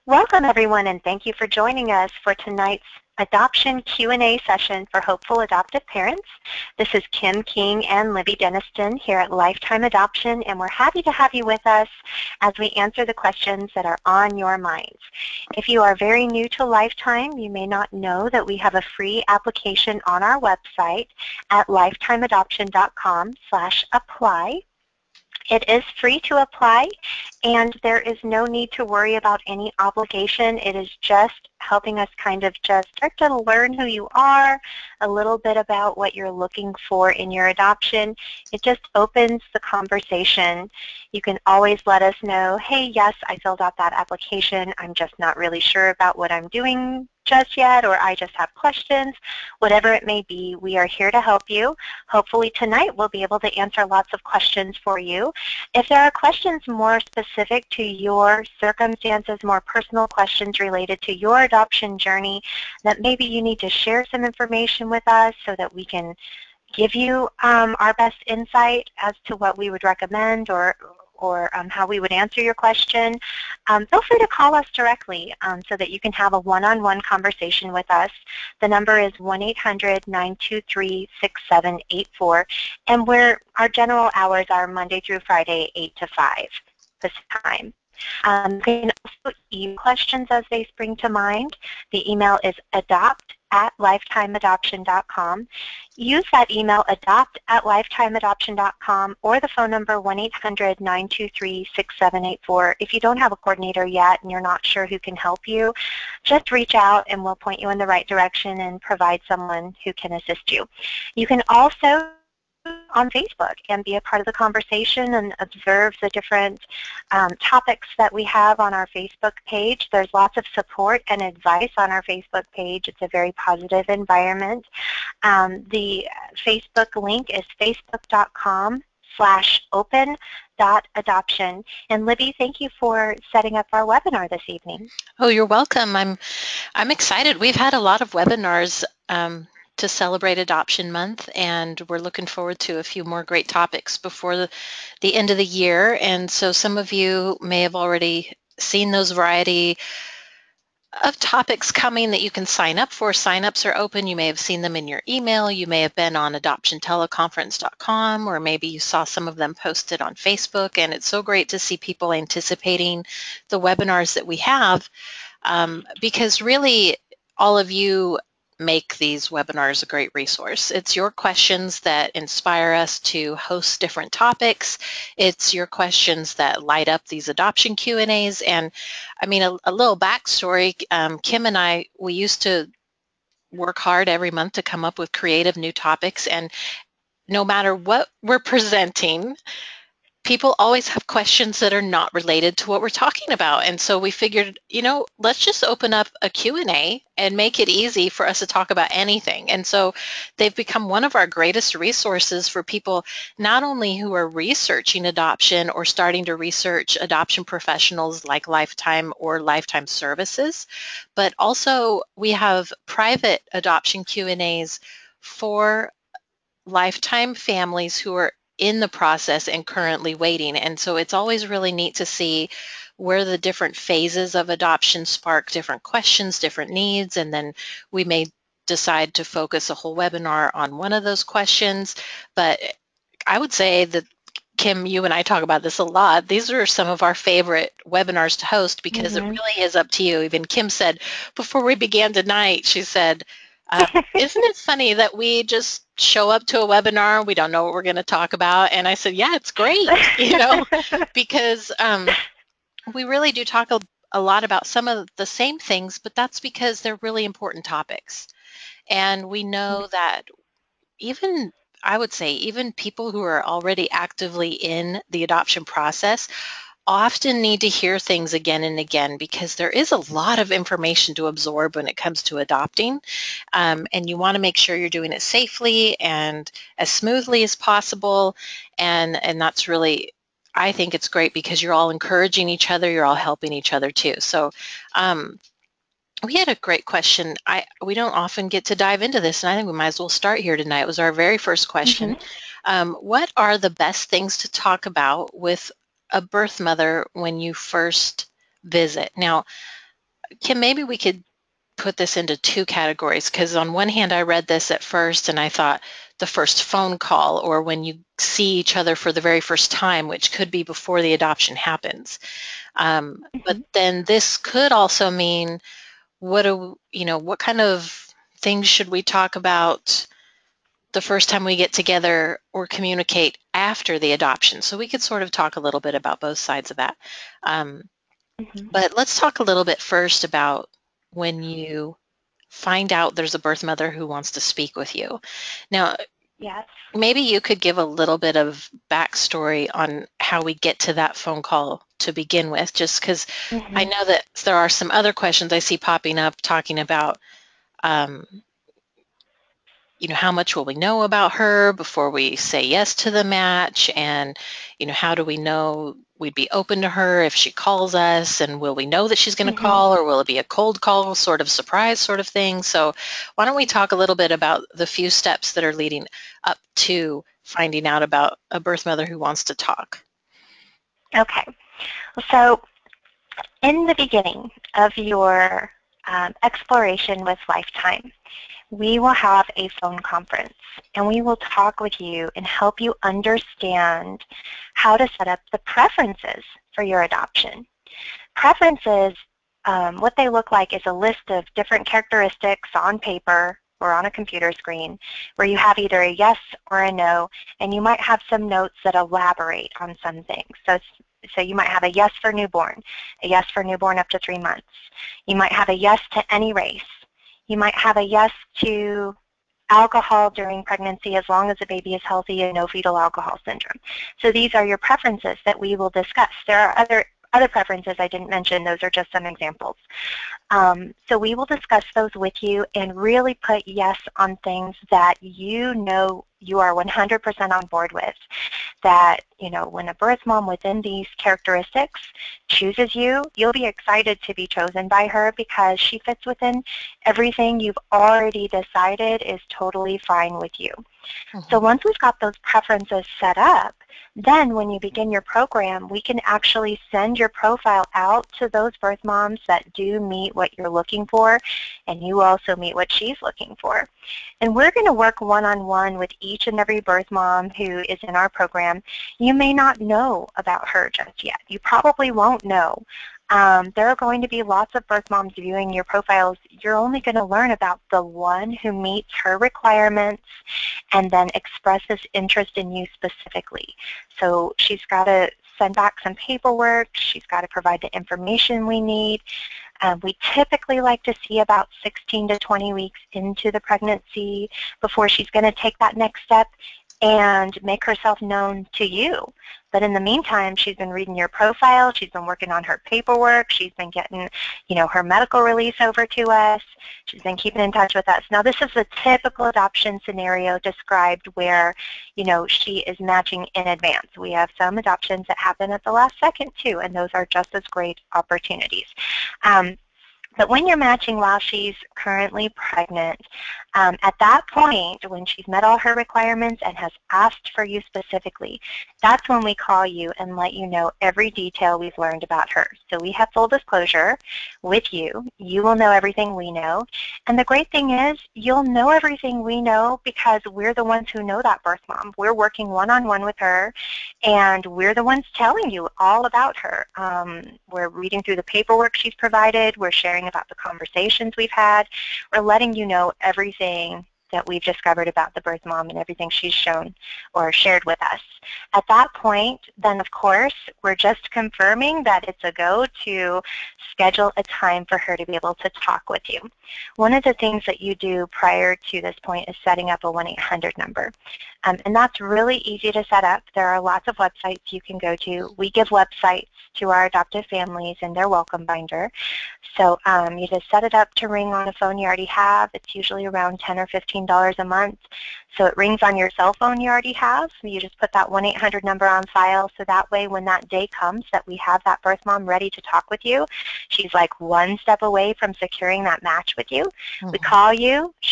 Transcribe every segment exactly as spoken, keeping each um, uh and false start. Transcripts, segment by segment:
Welcome, everyone, and thank you for joining us for tonight's Adoption Q and A session for hopeful adoptive parents. This is Kim King and Libby Denniston here at Lifetime Adoption, and we're happy to have you with us as we answer the questions that are on your minds. If you are very new to Lifetime, you may not know that we have a free application on our website at lifetimeadoption.com slash apply. It is free to apply, and there is no need to worry about any obligation. It is just helping us kind of just start to learn who you are, a little bit about what you're looking for in your adoption. It just opens the conversation. You can always let us know, hey, yes, I filled out that application. I'm just not really sure about what I'm doing just yet, or I just have questions. Whatever it may be, we are here to help you. Hopefully tonight we'll be able to answer lots of questions for you. If there are questions more specific to your circumstances, more personal questions related to your adoption journey, that maybe you need to share some information with us so that we can give you um, our best insight as to what we would recommend or or um, how we would answer your question, um, feel free to call us directly um, so that you can have a one-on-one conversation with us. The number is one eight hundred, nine two three, six seven eight four, and we're, our general hours are Monday through Friday, eight to five this time. Um, you can also email questions as they spring to mind. The email is adopt at lifetimeadoption dot com. Use that email, adopt at lifetimeadoption dot com, or the phone number one eight hundred, nine two three, six seven eight four. If you don't have a coordinator yet and you're not sure who can help you, just reach out and we'll point you in the right direction and provide someone who can assist you. You can also on Facebook and be a part of the conversation and observe the different um, topics that we have on our Facebook page. There's lots of support and advice on our Facebook page. It's a very positive environment. Um, the Facebook link is facebook.com slash open dot adoption. And Libby, thank you for setting up our webinar this evening. Oh, you're welcome. I'm I'm excited. We've had a lot of webinars um, to celebrate Adoption Month, and we're looking forward to a few more great topics before the, the end of the year. And so some of you may have already seen those variety of topics coming that you can sign up for. Sign-ups are open. You may have seen them in your email. You may have been on adoption teleconference dot com, or maybe you saw some of them posted on Facebook. And it's so great to see people anticipating the webinars that we have, um, because really all of you make these webinars a great resource. It's your questions that inspire us to host different topics. It's your questions that light up these adoption Q and A's. And I mean, a, a little backstory, um, Kim and I, we used to work hard every month to come up with creative new topics, and no matter what we're presenting, people always have questions that are not related to what we're talking about. And so we figured, you know, let's just open up a Q and A and make it easy for us to talk about anything. And so they've become one of our greatest resources for people, not only who are researching adoption or starting to research adoption professionals like Lifetime or Lifetime Services, but also we have private adoption Q and A's for Lifetime families who are in the process and currently waiting. And so it's always really neat to see where the different phases of adoption spark different questions, different needs, and then we may decide to focus a whole webinar on one of those questions. But I would say that, Kim, you and I talk about this a lot. These are some of our favorite webinars to host because mm-hmm. it really is up to you. Even Kim said before we began tonight, she said, Uh, isn't it funny that we just show up to a webinar, we don't know what we're going to talk about? And I said, yeah, it's great, you know, because um, we really do talk a, a lot about some of the same things, but that's because they're really important topics. And we know that even, I would say, even people who are already actively in the adoption process often need to hear things again and again, because there is a lot of information to absorb when it comes to adopting, um, and you want to make sure you're doing it safely and as smoothly as possible, and and that's really, I think it's great because you're all encouraging each other, you're all helping each other too. So um, we had a great question. I we don't often get to dive into this, and I think we might as well start here tonight. It was our very first question. Mm-hmm. Um, what are the best things to talk about with a birth mother when you first visit? Now, Kim, maybe we could put this into two categories, because on one hand, I read this at first and I thought the first phone call, or when you see each other for the very first time, which could be before the adoption happens. Um, but Mm-hmm. then this could also mean, what do you know, what kind of things should we talk about the first time we get together or communicate after the adoption? So we could sort of talk a little bit about both sides of that. Um, Mm-hmm. but let's talk a little bit first about when you find out there's a birth mother who wants to speak with you. Now, Yes. maybe you could give a little bit of backstory on how we get to that phone call to begin with, just because I Mm-hmm. know that there are some other questions I see popping up talking about, um, you know, how much will we know about her before we say yes to the match? And, you know, how do we know we'd be open to her if she calls us? And will we know that she's going to Mm-hmm. call, or will it be a cold call, sort of surprise sort of thing? So why don't we talk a little bit about the few steps that are leading up to finding out about a birth mother who wants to talk? Okay. So in the beginning of your um, exploration with Lifetime, we will have a phone conference, and we will talk with you and help you understand how to set up the preferences for your adoption. Preferences, um, what they look like is a list of different characteristics on paper or on a computer screen where you have either a yes or a no, and you might have some notes that elaborate on some things. So, so you might have a yes for newborn, a yes for newborn up to three months. You might have a yes to any race. You might have a yes to alcohol during pregnancy as long as the baby is healthy and no fetal alcohol syndrome. So these are your preferences that we will discuss. There are other other preferences I didn't mention. Those are just some examples. Um, so we will discuss those with you and really put yes on things that you know you are one hundred percent on board with. That, you know, when a birth mom within these characteristics chooses you, you'll be excited to be chosen by her because she fits within everything you've already decided is totally fine with you. So Mm-hmm. once we've got those preferences set up, then when you begin your program, we can actually send your profile out to those birth moms that do meet what you're looking for, and you also meet what she's looking for. And we're going to work one-on-one with each and every birth mom who is in our program. You may not know about her just yet. You probably won't know. Um, there are going to be lots of birth moms viewing your profiles. You're only going to learn about the one who meets her requirements and then expresses interest in you specifically. So she's got to send back some paperwork. She's got to provide the information we need. Um, we typically like to see about sixteen to twenty weeks into the pregnancy before she's going to take that next step and make herself known to you. But in the meantime, she's been reading your profile, she's been working on her paperwork, she's been getting, you know, her medical release over to us, she's been keeping in touch with us. Now this is a typical adoption scenario described where, you know, she is matching in advance. We have some adoptions that happen at the last second too, and those are just as great opportunities. Um, But when you're matching while she's currently pregnant, um, at that point, when she's met all her requirements and has asked for you specifically, that's when we call you and let you know every detail we've learned about her. So we have full disclosure with you. You will know everything we know. And the great thing is you'll know everything we know because we're the ones who know that birth mom. We're working one-on-one with her, and we're the ones telling you all about her. Um, we're reading through the paperwork she's provided. We're sharing about the conversations we've had. We're letting you know everything that we've discovered about the birth mom and everything she's shown or shared with us. At that point, then of course, we're just confirming that it's a go to schedule a time for her to be able to talk with you. One of the things that you do prior to this point is setting up a one eight hundred number. Um, and that's really easy to set up. There are lots of websites you can go to. We give websites to our adoptive families in their welcome binder. So um, you just set it up to ring on a phone you already have. It's usually around ten or fifteen dollars a month. So it rings on your cell phone you already have. You just put that one eight hundred number on file, so that way when that day comes that we have that birth mom ready to talk with you, she's like one step away from securing that match with you. Mm-hmm. We call you,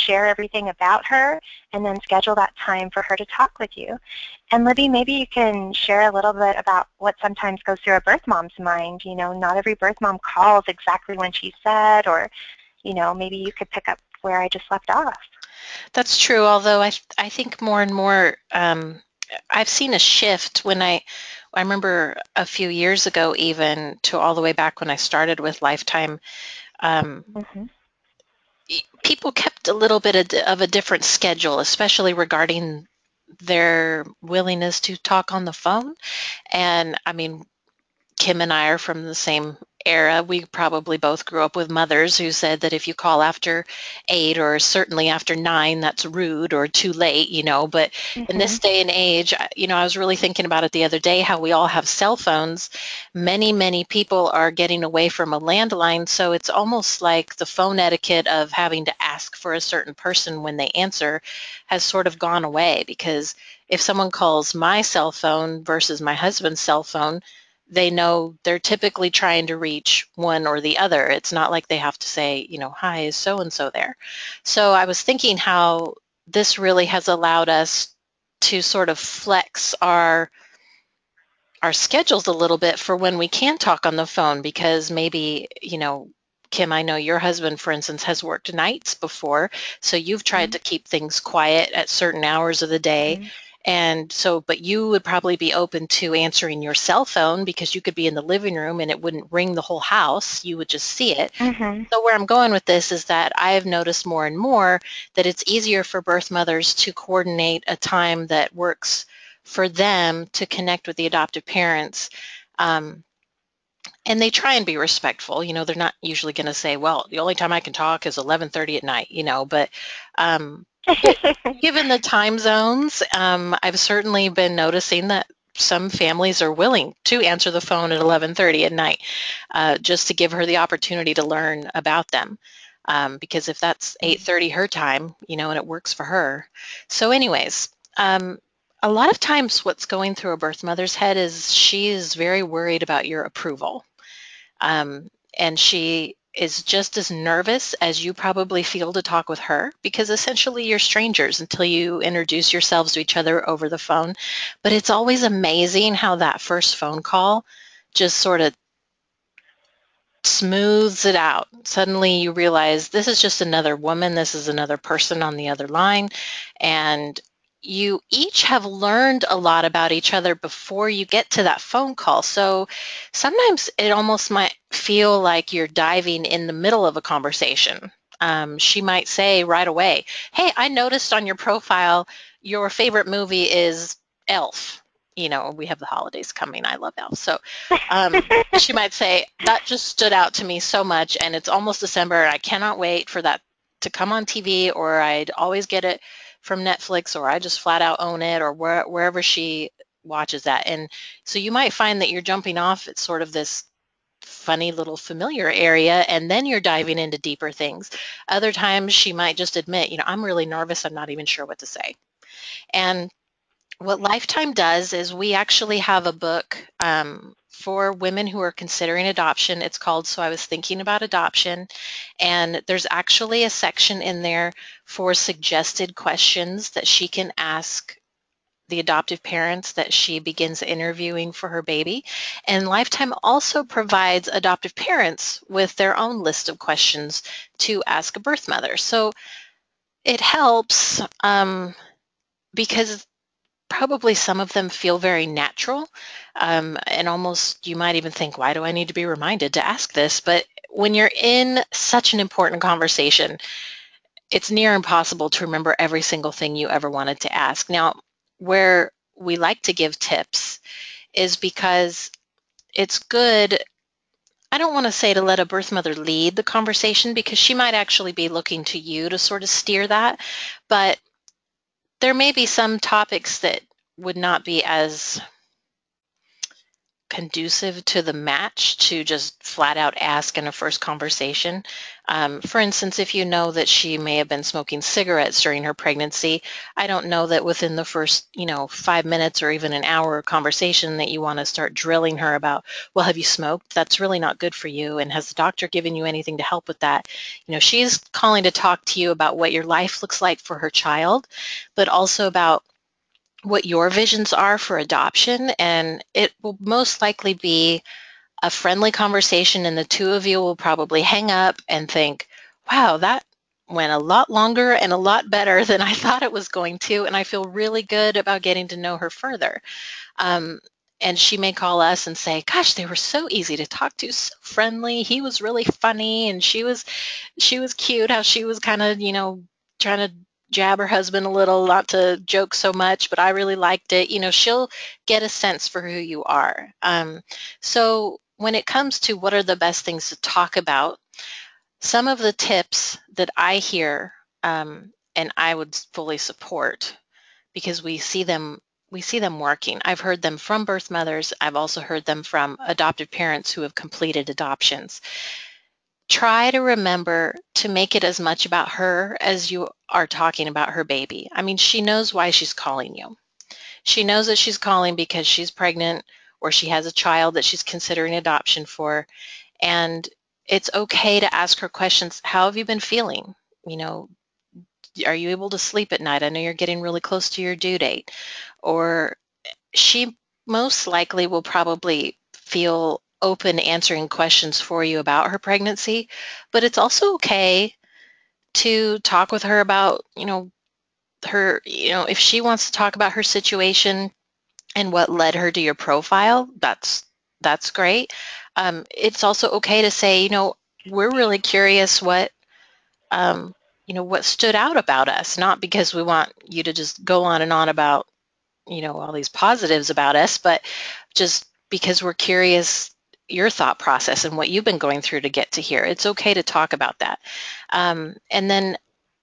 share everything about her, and then schedule that time for her to talk with you. And Libby, maybe you can share a little bit about what sometimes goes through a birth mom's mind. You know, not every birth mom calls exactly when she said, or, you know, maybe you could pick up where I just left off. That's true, although I, th- I think more and more um, I've seen a shift when I, I remember a few years ago even to all the way back when I started with Lifetime, um, Mm-hmm. people kept a little bit of, of a different schedule, especially regarding their willingness to talk on the phone. And I mean, Kim and I are from the same era. We probably both grew up with mothers who said that if you call after eight or certainly after nine, that's rude or too late, you know. But in Mm-hmm. this day and age, you know, I was really thinking about it the other day, how we all have cell phones. Many, many people are getting away from a landline, so it's almost like the phone etiquette of having to ask for a certain person when they answer has sort of gone away, because if someone calls my cell phone versus my husband's cell phone, they know they're typically trying to reach one or the other. It's not like they have to say, you know, hi, is so-and-so there? So I was thinking how this really has allowed us to sort of flex our our schedules a little bit for when we can talk on the phone, because maybe, you know, Kim, I know your husband, for instance, has worked nights before, so you've tried to keep things quiet at certain hours of the day. Mm-hmm. And so, but you would probably be open to answering your cell phone because you could be in the living room and it wouldn't ring the whole house. You would just see it. Mm-hmm. So where I'm going with this is that I have noticed more and more that it's easier for birth mothers to coordinate a time that works for them to connect with the adoptive parents. Um, and they try and be respectful. You know, they're not usually going to say, well, the only time I can talk is eleven thirty at night, you know, but um, gi- given the time zones, um, I've certainly been noticing that some families are willing to answer the phone at eleven thirty at night, uh, just to give her the opportunity to learn about them. Um, because if that's eight thirty her time, you know, and it works for her. So anyways, um, a lot of times what's going through a birth mother's head is she is very worried about your approval. Um, and she is just as nervous as you probably feel to talk with her, because essentially you're strangers until you introduce yourselves to each other over the phone. But it's always amazing how that first phone call just sort of smooths it out. Suddenly you realize this is just another woman, this is another person on the other line, and you each have learned a lot about each other before you get to that phone call. So sometimes it almost might feel like you're diving in the middle of a conversation. Um, she might say right away, hey, I noticed on your profile your favorite movie is Elf. You know, we have the holidays coming. I love Elf. So um, she might say, that just stood out to me so much, and it's almost December, and I cannot wait for that to come on T V, or I'd always get it from Netflix, or I just flat out own it, or where, wherever she watches that. And so you might find that you're jumping off at sort of this funny little familiar area, and then you're diving into deeper things. Other times she might just admit, you know, I'm really nervous, I'm not even sure what to say. And what Lifetime does is we actually have a book um, for women who are considering adoption. It's called So I Was Thinking About Adoption. And there's actually a section in there for suggested questions that she can ask the adoptive parents that she begins interviewing for her baby. And Lifetime also provides adoptive parents with their own list of questions to ask a birth mother. So it helps um, because probably some of them feel very natural, um, and almost you might even think, why do I need to be reminded to ask this? But when you're in such an important conversation, it's near impossible to remember every single thing you ever wanted to ask. Now, where we like to give tips is because it's good. I don't want to say to let a birth mother lead the conversation, because she might actually be looking to you to sort of steer that, but there may be some topics that would not be as conducive to the match to just flat out ask in a first conversation. Um, for instance, if you know that she may have been smoking cigarettes during her pregnancy, I don't know that within the first, you know, five minutes or even an hour conversation that you want to start drilling her about, well, have you smoked? That's really not good for you. And has the doctor given you anything to help with that? You know, she's calling to talk to you about what your life looks like for her child, but also about what your visions are for adoption, and it will most likely be a friendly conversation, and the two of you will probably hang up and think, wow, that went a lot longer and a lot better than I thought it was going to, and I feel really good about getting to know her further. Um, and she may call us and say, gosh, they were so easy to talk to, so friendly, he was really funny, and she was she was cute, how she was kind of, you know, trying to jab her husband a little, not to joke so much, but I really liked it. You know, she'll get a sense for who you are. Um, so when it comes to what are the best things to talk about, some of the tips that I hear, um, and I would fully support, because we see them we see them working. I've heard them from birth mothers. I've also heard them from adoptive parents who have completed adoptions. Try to remember to make it as much about her as you are talking about her baby. I mean, she knows why she's calling you. She knows that she's calling because she's pregnant or she has a child that she's considering adoption for. And it's okay to ask her questions. How have you been feeling? You know, are you able to sleep at night? I know you're getting really close to your due date. Or she most likely will probably feel open answering questions for you about her pregnancy, but it's also okay to talk with her about, you know, her, you know, if she wants to talk about her situation and what led her to your profile, that's that's great. Um, it's also okay to say, you know, we're really curious what, um, you know, what stood out about us, not because we want you to just go on and on about, you know, all these positives about us, but just because we're curious your thought process and what you've been going through to get to here. It's okay to talk about that. Um, and then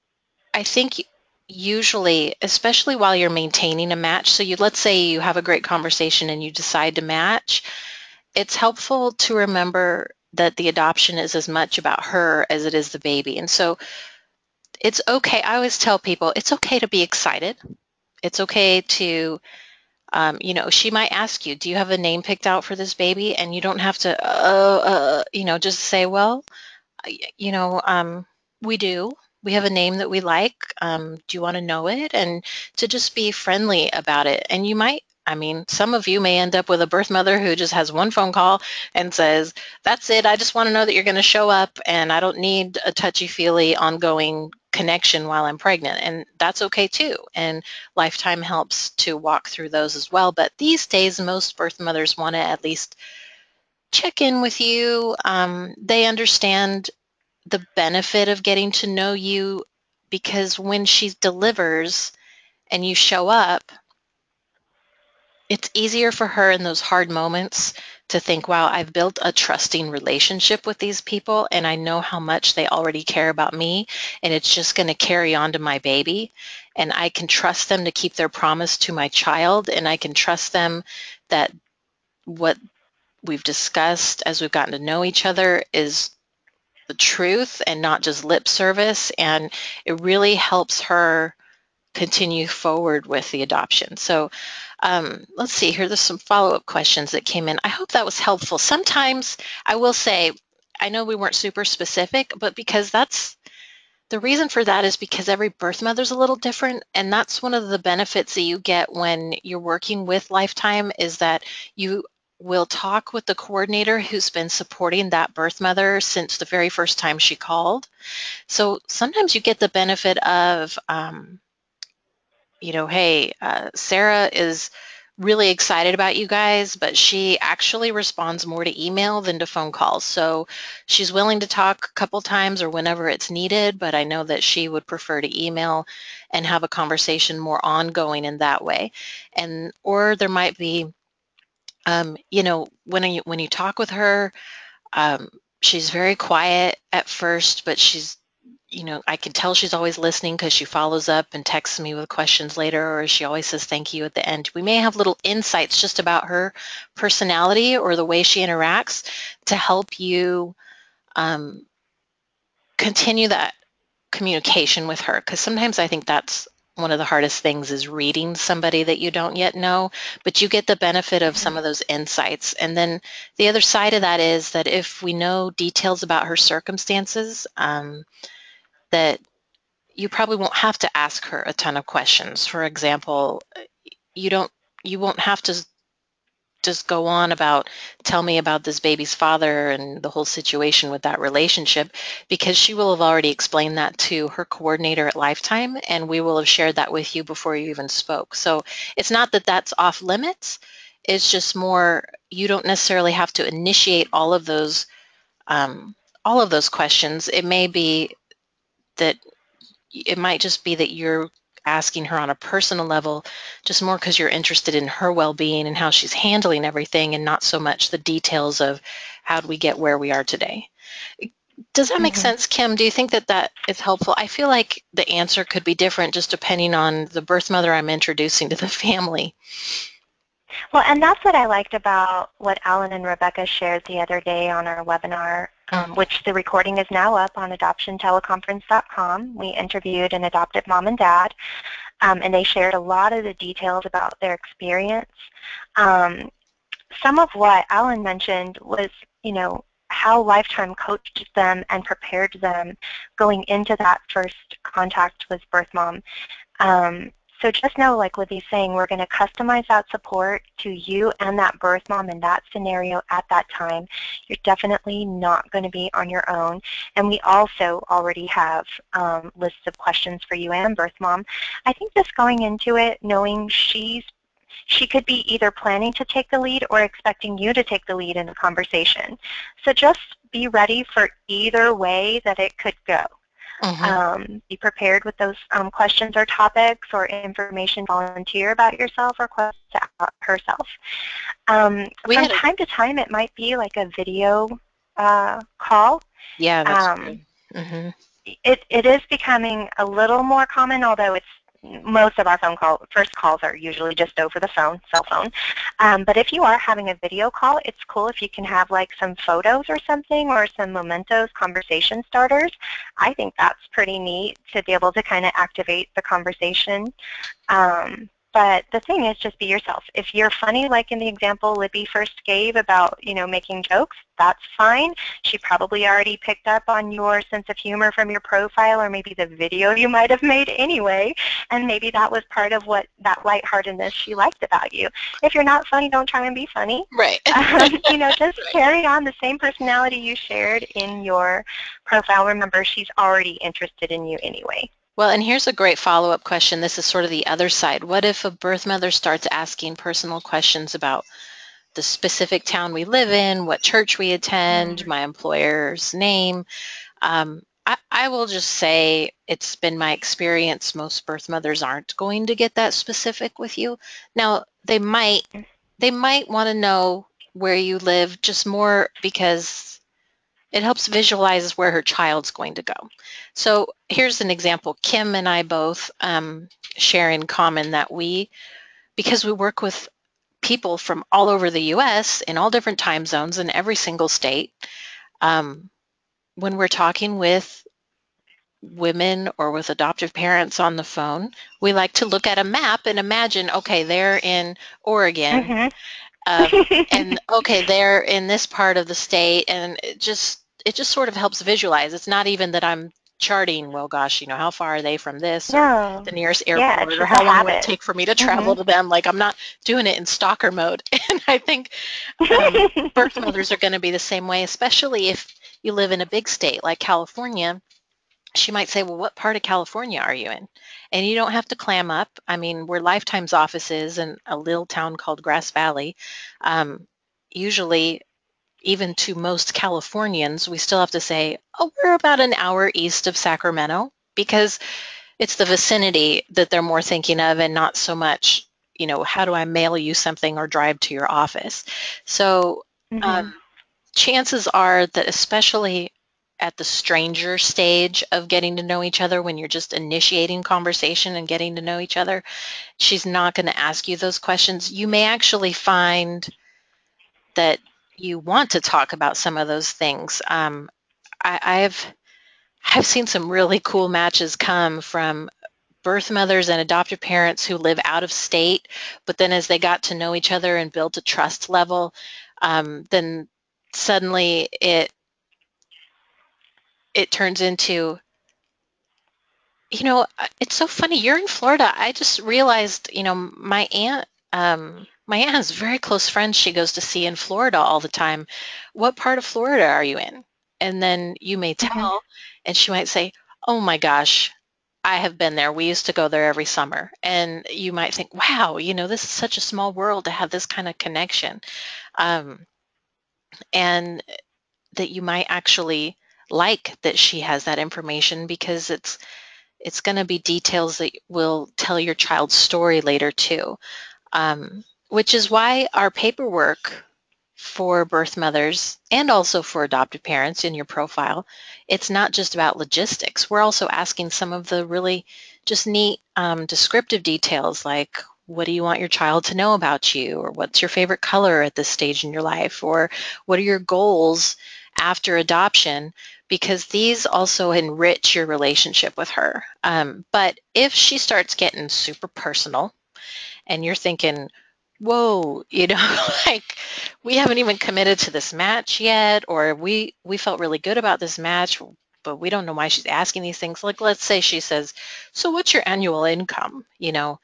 I think usually, especially while you're maintaining a match, so you let's say you have a great conversation and you decide to match, it's helpful to remember that the adoption is as much about her as it is the baby. And so it's okay. I always tell people it's okay to be excited. It's okay to Um, you know, she might ask you, do you have a name picked out for this baby? And you don't have to, uh, uh, you know, just say, well, I- you know, um, we do. We have a name that we like. Um, do you want to know it? And to just be friendly about it. And you might, I mean, some of you may end up with a birth mother who just has one phone call and says, that's it. I just want to know that you're going to show up and I don't need a touchy-feely ongoing connection while I'm pregnant. And that's okay too. And Lifetime helps to walk through those as well. But these days, most birth mothers want to at least check in with you. Um, they understand the benefit of getting to know you, because when she delivers and you show up, it's easier for her in those hard moments to think, wow, I've built a trusting relationship with these people and I know how much they already care about me, and it's just going to carry on to my baby, and I can trust them to keep their promise to my child, and I can trust them that what we've discussed as we've gotten to know each other is the truth and not just lip service, and it really helps her continue forward with the adoption. So um, let's see, here there's some follow-up questions that came in. I hope that was helpful. Sometimes I will say, I know we weren't super specific, but because that's the reason for that is because every birth mother's a little different, and that's one of the benefits that you get when you're working with Lifetime, is that you will talk with the coordinator who's been supporting that birth mother since the very first time she called. So sometimes you get the benefit of, um, you know, hey, uh, Sarah is really excited about you guys, but she actually responds more to email than to phone calls. So she's willing to talk a couple times or whenever it's needed, but I know that she would prefer to email and have a conversation more ongoing in that way. And or there might be, um, you know, when you when you talk with her, um, she's very quiet at first, but she's you know, I can tell she's always listening because she follows up and texts me with questions later, or she always says thank you at the end. We may have little insights just about her personality or the way she interacts to help you um, continue that communication with her, because sometimes I think that's one of the hardest things is reading somebody that you don't yet know, but you get the benefit of some of those insights. And then the other side of that is that if we know details about her circumstances, um, that you probably won't have to ask her a ton of questions. For example, you don't you won't have to just go on about tell me about this baby's father and the whole situation with that relationship, because she will have already explained that to her coordinator at Lifetime, and we will have shared that with you before you even spoke. So it's not that that's off limits. It's just more you don't necessarily have to initiate all of those um, all of those questions. It may be that it might just be that you're asking her on a personal level, just more because you're interested in her well-being and how she's handling everything, and not so much the details of how do we get where we are today. Does that make Mm-hmm. sense, Kim? Do you think that that is helpful? I feel like the answer could be different just depending on the birth mother I'm introducing to the family. Well, and that's what I liked about what Alan and Rebecca shared the other day on our webinar, um, which the recording is now up on adoption teleconference dot com. We interviewed an adopted mom and dad, um, and they shared a lot of the details about their experience. Um, some of what Alan mentioned was, you know, how Lifetime coached them and prepared them going into that first contact with birth mom. Um, so just know, like Libby's saying, we're going to customize that support to you and that birth mom in that scenario at that time. You're definitely not going to be on your own. And we also already have um, lists of questions for you and birth mom. I think just going into it, knowing she's she could be either planning to take the lead or expecting you to take the lead in the conversation. So just be ready for either way that it could go. Mm-hmm. Um, be prepared with those um, questions or topics or information, volunteer about yourself or questions about herself. Um, from a, time to time, it might be like a video uh, call. Yeah, that's um, true. Mm-hmm. It, it is becoming a little more common, although it's most of our phone call, first calls are usually just over the phone, cell phone. Um, but if you are having a video call, it's cool if you can have like some photos or something or some mementos, conversation starters. I think that's pretty neat to be able to kind of activate the conversation. Um, but the thing is, just be yourself. If you're funny, like in the example Libby first gave about, you know, making jokes, that's fine. She probably already picked up on your sense of humor from your profile or maybe the video you might have made anyway, and maybe that was part of what that lightheartedness she liked about you. If you're not funny, don't try and be funny. Right. Um, you know, just Right. carry on the same personality you shared in your profile. Remember, she's already interested in you anyway. Well, and here's a great follow-up question. This is sort of the other side. What if a birth mother starts asking personal questions about the specific town we live in, what church we attend, Mm-hmm. my employer's name? Um, I, I will just say it's been my experience most birth mothers aren't going to get that specific with you. Now, they might, they might want to know where you live just more because it helps visualize where her child's going to go. So here's an example. Kim and I both um, share in common that we, because we work with people from all over the U S in all different time zones in every single state, um, when we're talking with women or with adoptive parents on the phone, we like to look at a map and imagine, okay, they're in Oregon. Mm-hmm. Um, and okay, they're in this part of the state, and it just it just sort of helps visualize. It's not even that I'm charting, well, gosh, you know, how far are they from this or No. the nearest Yeah, it's airport, or just a how long would it habit. take for me to travel Mm-hmm. to them? Like, I'm not doing it in stalker mode. And I think um, birth mothers are going to be the same way, especially if you live in a big state like California. She might say, well, what part of California are you in? And you don't have to clam up. I mean, where Lifetime's office is in a little town called Grass Valley, um, usually, even to most Californians, we still have to say, oh, we're about an hour east of Sacramento, because it's the vicinity that they're more thinking of, and not so much, you know, how do I mail you something or drive to your office? So Mm-hmm. um, chances are that, especially at the stranger stage of getting to know each other, when you're just initiating conversation and getting to know each other. She's not going to ask you those questions. You may actually find that you want to talk about some of those things. Um, I, I've I've seen some really cool matches come from birth mothers and adoptive parents who live out of state, but then as they got to know each other and built a trust level, um, then suddenly it it turns into, you know, it's so funny. You're in Florida. I just realized, you know, my aunt, um, my aunt has very close friends she goes to see in Florida all the time. What part of Florida are you in? And then you may Mhm. tell, and she might say, oh my gosh, I have been there. We used to go there every summer. And you might think, wow, you know, this is such a small world to have this kind of connection. Um, and that you might actually like that she has that information, because it's it's going to be details that will tell your child's story later too. Um, which is why our paperwork for birth mothers and also for adoptive parents in your profile, it's not just about logistics. We're also asking some of the really just neat um, descriptive details, like what do you want your child to know about you, or what's your favorite color at this stage in your life, or what are your goals after adoption, because these also enrich your relationship with her. Um, but if she starts getting super personal and you're thinking, whoa, you know, like we haven't even committed to this match yet, or we we felt really good about this match, but we don't know why she's asking these things. Like, let's say she says, so what's your annual income? You know,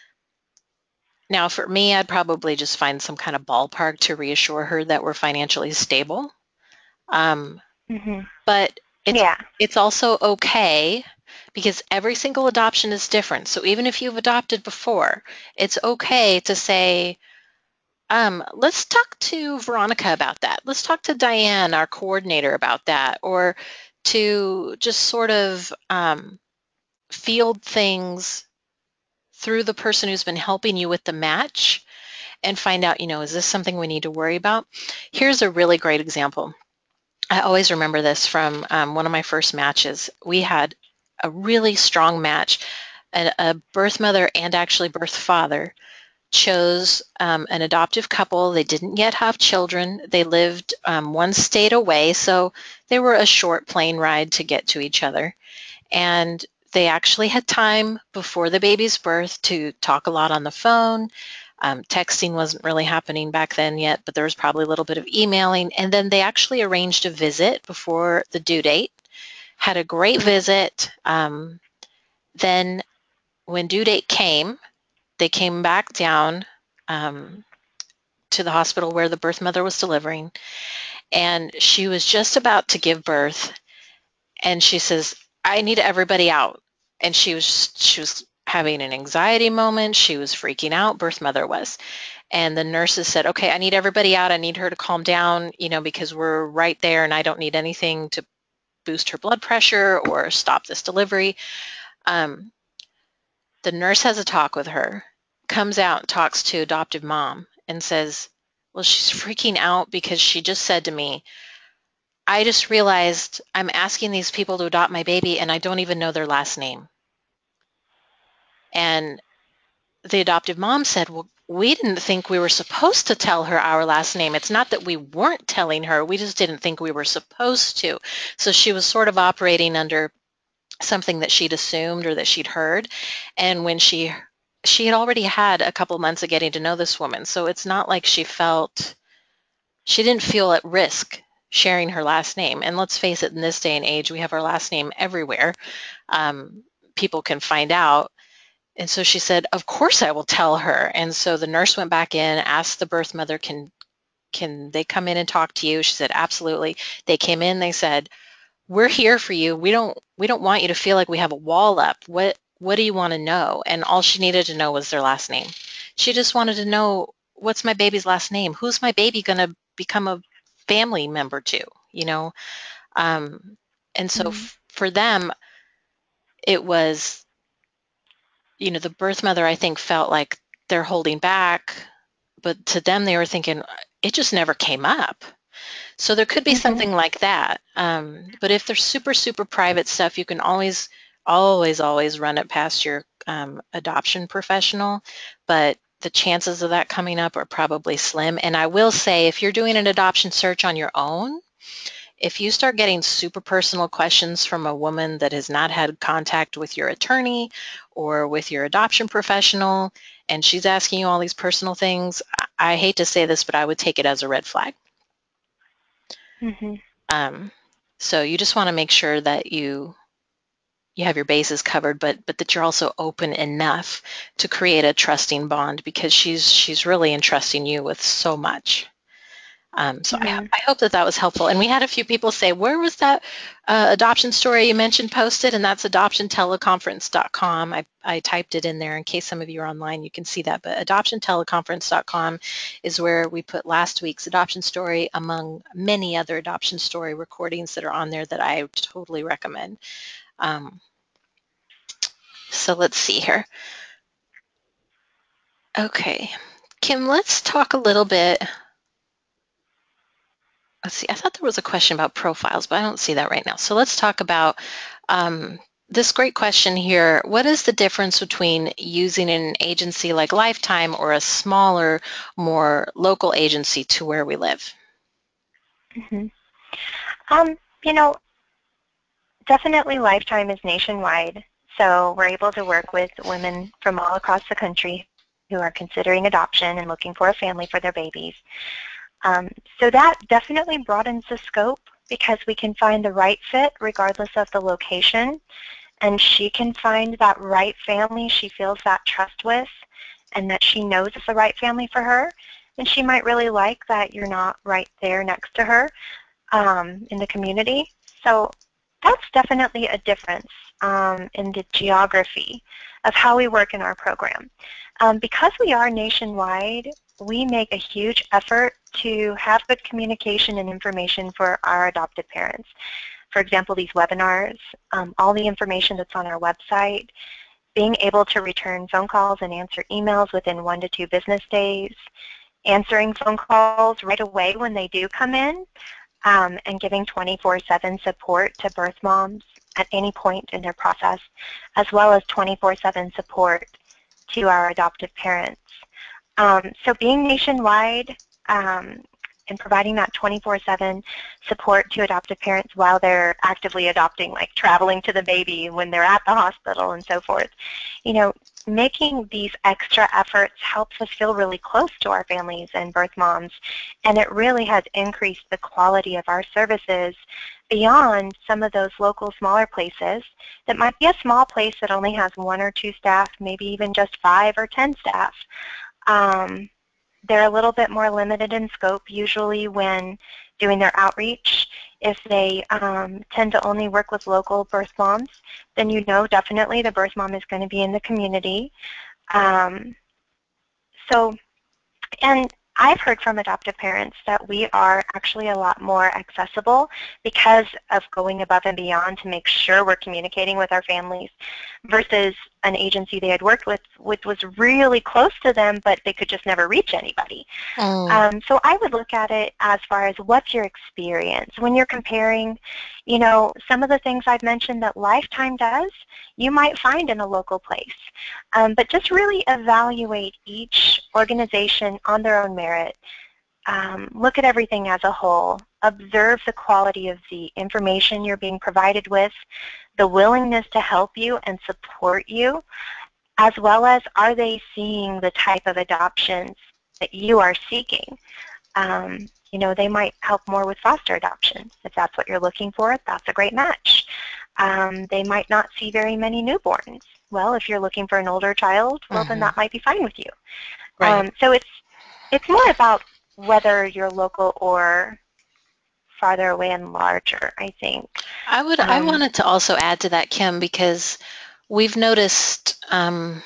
now for me, I'd probably just find some kind of ballpark to reassure her that we're financially stable. Um, Mhm. but it's Yeah. it's also okay, because every single adoption is different. So even if you've adopted before, it's okay to say, Um, let's talk to Veronica about that. Let's talk to Diane, our coordinator, about that, or to just sort of um, field things through the person who's been helping you with the match and find out, you know, is this something we need to worry about? Here's a really great example. I always remember this from um, one of my first matches. We had a really strong match, a, a birth mother and actually birth father chose um, an adoptive couple. They didn't yet have children. They lived um, one state away, so they were a short plane ride to get to each other. And they actually had time before the baby's birth to talk a lot on the phone. Um, texting wasn't really happening back then yet, but there was probably a little bit of emailing. And then they actually arranged a visit before the due date, had a great visit. Um, then when due date came, they came back down um, to the hospital where the birth mother was delivering, and she was just about to give birth, and she says, I need everybody out. And she was she was having an anxiety moment. She was freaking out, birth mother was. And the nurses said, okay, I need everybody out. I need her to calm down, you know, because we're right there and I don't need anything to boost her blood pressure or stop this delivery. Um, the nurse has a talk with her, comes out and talks to adoptive mom and says, well, she's freaking out because she just said to me, I just realized I'm asking these people to adopt my baby and I don't even know their last name. And the adoptive mom said, well, we didn't think we were supposed to tell her our last name. It's not that we weren't telling her, we just didn't think we were supposed to. So she was sort of operating under something that she'd assumed or that she'd heard. And when she she had already had a couple months of getting to know this woman, so it's not like she felt she didn't feel at risk sharing her last name. And let's face it, in this day and age, we have our last name everywhere. Um, people can find out. And so she said, of course I will tell her. And so the nurse went back in, asked the birth mother, can can they come in and talk to you? She said, absolutely. They came in, they said, we're here for you. We don't we don't want you to feel like we have a wall up. What what do you want to know? And all she needed to know was their last name. She just wanted to know, what's my baby's last name? Who's my baby going to become a family member to? You know, um, and so Mhm. f- for them, it was, you know, the birth mother I think felt like they're holding back, but to them they were thinking it just never came up. So there could be Mm-hmm. something like that. Um, but if there's super, super private stuff, you can always, always, always run it past your um, adoption professional. But the chances of that coming up are probably slim. And I will say, if you're doing an adoption search on your own, if you start getting super personal questions from a woman that has not had contact with your attorney or with your adoption professional, and she's asking you all these personal things, I, I hate to say this, but I would take it as a red flag. Mm-hmm. Um, so you just want to make sure that you you have your bases covered, but but that you're also open enough to create a trusting bond, because she's she's really entrusting you with so much. Um, so I, Mm-hmm. I hope that that was helpful. And we had a few people say, where was that uh, adoption story you mentioned posted? And that's adoption teleconference dot com. I, I typed it in there in case some of you are online, you can see that. But adoption teleconference dot com is where we put last week's adoption story, among many other adoption story recordings that are on there that I totally recommend. Um, so let's see here. Okay, Kim, let's talk a little bit. Let's see, I thought there was a question about profiles, but I don't see that right now. So let's talk about um, this great question here. What is the difference between using an agency like Lifetime or a smaller, more local agency to where we live? Mm-hmm. Um, you know, definitely Lifetime is nationwide, so we're able to work with women from all across the country who are considering adoption and looking for a family for their babies. Um, so that definitely broadens the scope, because we can find the right fit regardless of the location, and she can find that right family she feels that trust with and that she knows is the right family for her. And she might really like that you're not right there next to her um, in the community. So that's definitely a difference um, in the geography of how we work in our program. Um, because we are nationwide, we make a huge effort to have good communication and information for our adopted parents. For example, these webinars, um, all the information that's on our website, being able to return phone calls and answer emails within one to two business days, answering phone calls right away when they do come in, um, and giving twenty-four seven support to birth moms at any point in their process, as well as twenty-four seven support to our adoptive parents. Um, so being nationwide um, and providing that twenty-four seven support to adoptive parents while they're actively adopting, like traveling to the baby when they're at the hospital and so forth, you know, making these extra efforts helps us feel really close to our families and birth moms, and it really has increased the quality of our services beyond some of those local smaller places that might be a small place that only has one or two staff, maybe even just five or ten staff. Um, they're a little bit more limited in scope usually when doing their outreach. If they um, tend to only work with local birth moms, then you know definitely the birth mom is going to be in the community. Um, so, and I've heard from adoptive parents that we are actually a lot more accessible because of going above and beyond to make sure we're communicating with our families, versus an agency they had worked with which was really close to them, but they could just never reach anybody. Mm. Um, so I would look at it as far as what's your experience. When you're comparing, you know, some of the things I've mentioned that Lifetime does, you might find in a local place. Um, but just really evaluate each organization on their own merit. Um, look at everything as a whole. Observe the quality of the information you're being provided with, the willingness to help you and support you, as well as are they seeing the type of adoptions that you are seeking. Um, you know, they might help more with foster adoption. If that's what you're looking for, that's a great match. Um, they might not see very many newborns. Well, if you're looking for an older child, well, mm-hmm. then that might be fine with you. Right. Um, so it's it's more about whether you're local or farther away and larger, I think. I would. Um, I wanted to also add to that, Kim, because we've noticed um,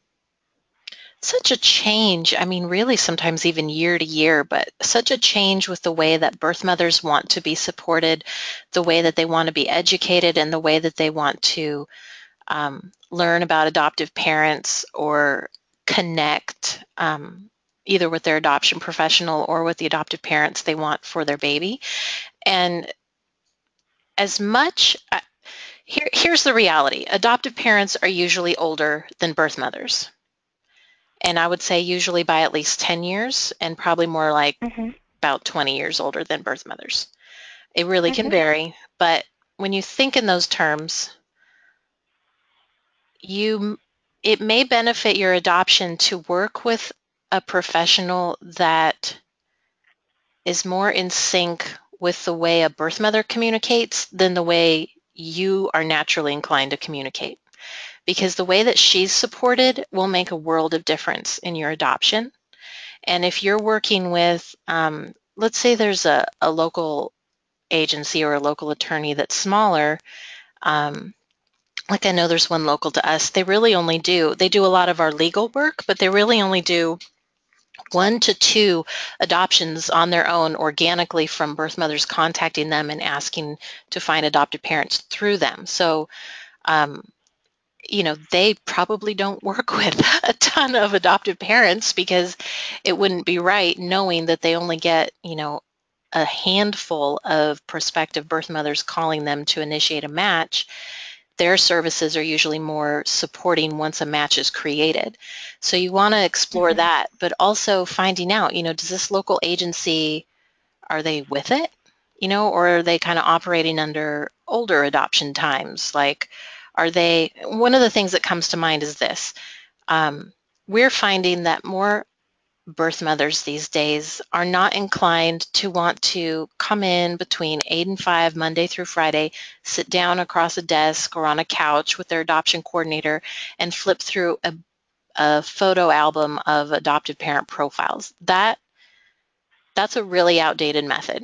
such a change. I mean, really, sometimes even year to year, but such a change with the way that birth mothers want to be supported, the way that they want to be educated, and the way that they want to um, learn about adoptive parents or connect. Um, either with their adoption professional or with the adoptive parents they want for their baby. And as much, uh, here, here's the reality. Adoptive parents are usually older than birth mothers. And I would say usually by at least ten years, and probably more like Mm-hmm. about twenty years older than birth mothers. It really can Mm-hmm. vary, but when you think in those terms, you it may benefit your adoption to work with a professional that is more in sync with the way a birth mother communicates than the way you are naturally inclined to communicate. Because the way that she's supported will make a world of difference in your adoption. And if you're working with, um, let's say there's a, a local agency or a local attorney that's smaller, um, like I know there's one local to us, they really only do, they do a lot of our legal work, but they really only do one to two adoptions on their own organically from birth mothers contacting them and asking to find adoptive parents through them. So, um, you know, they probably don't work with a ton of adoptive parents because it wouldn't be right knowing that they only get, you know, a handful of prospective birth mothers calling them to initiate a match. Their services are usually more supporting once a match is created. So you want to explore Mm-hmm. that, but also finding out, you know, does this local agency, are they with it? You know, or are they kind of operating under older adoption times? Like, are they, one of the things that comes to mind is this. Um, we're finding that more birth mothers these days are not inclined to want to come in between eight and five Monday through Friday, sit down across a desk or on a couch with their adoption coordinator and flip through a, a photo album of adoptive parent profiles. That that's a really outdated method.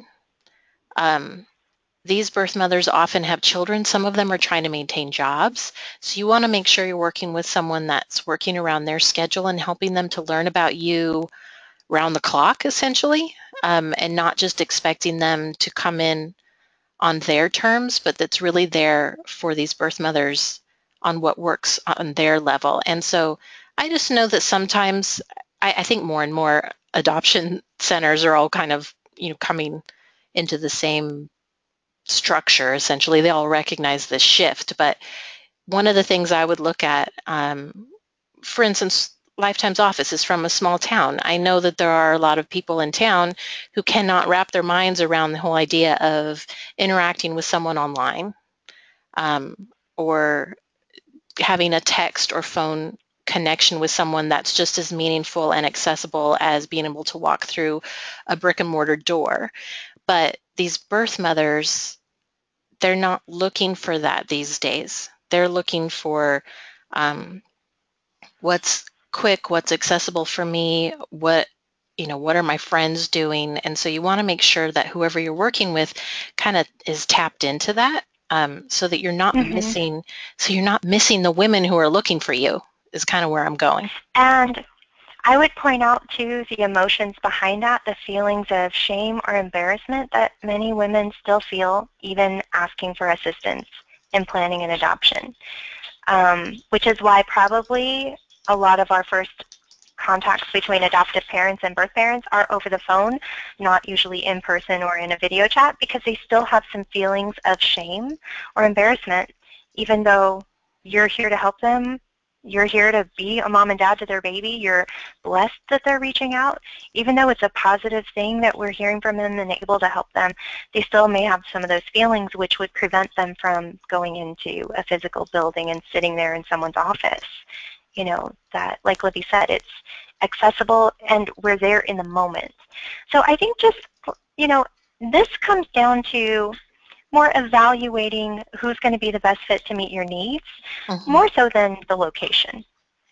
Um, these birth mothers often have children. Some of them are trying to maintain jobs. So you want to make sure you're working with someone that's working around their schedule and helping them to learn about you round the clock, essentially, um, and not just expecting them to come in on their terms, but that's really there for these birth mothers on what works on their level. And so I just know that sometimes I, I think more and more adoption centers are all kind of, you know, coming into the same structure. Essentially, they all recognize this shift. But one of the things I would look at, um, for instance, Lifetime's office is from a small town. I know that there are a lot of people in town who cannot wrap their minds around the whole idea of interacting with someone online, um, or having a text or phone connection with someone that's just as meaningful and accessible as being able to walk through a brick and mortar door. But these birth mothers, they're not looking for that these days. They're looking for um, what's quick, what's accessible for me, what, you know, what are my friends doing? And so you want to make sure that whoever you're working with kind of is tapped into that, um, so that you're not Mm-hmm. missing, so you're not missing the women who are looking for you is kind of where I'm going. And I would point out, too, the emotions behind that, the feelings of shame or embarrassment that many women still feel even asking for assistance in planning an adoption, um, which is why probably a lot of our first contacts between adoptive parents and birth parents are over the phone, not usually in person or in a video chat, because they still have some feelings of shame or embarrassment, even though you're here to help them. You're here to be a mom and dad to their baby. You're blessed that they're reaching out. Even though it's a positive thing that we're hearing from them and able to help them, they still may have some of those feelings which would prevent them from going into a physical building and sitting there in someone's office. You know, that, like Libby said, it's accessible and we're there in the moment. So I think just, you know, this comes down to more evaluating who's going to be the best fit to meet your needs, mm-hmm. more so than the location.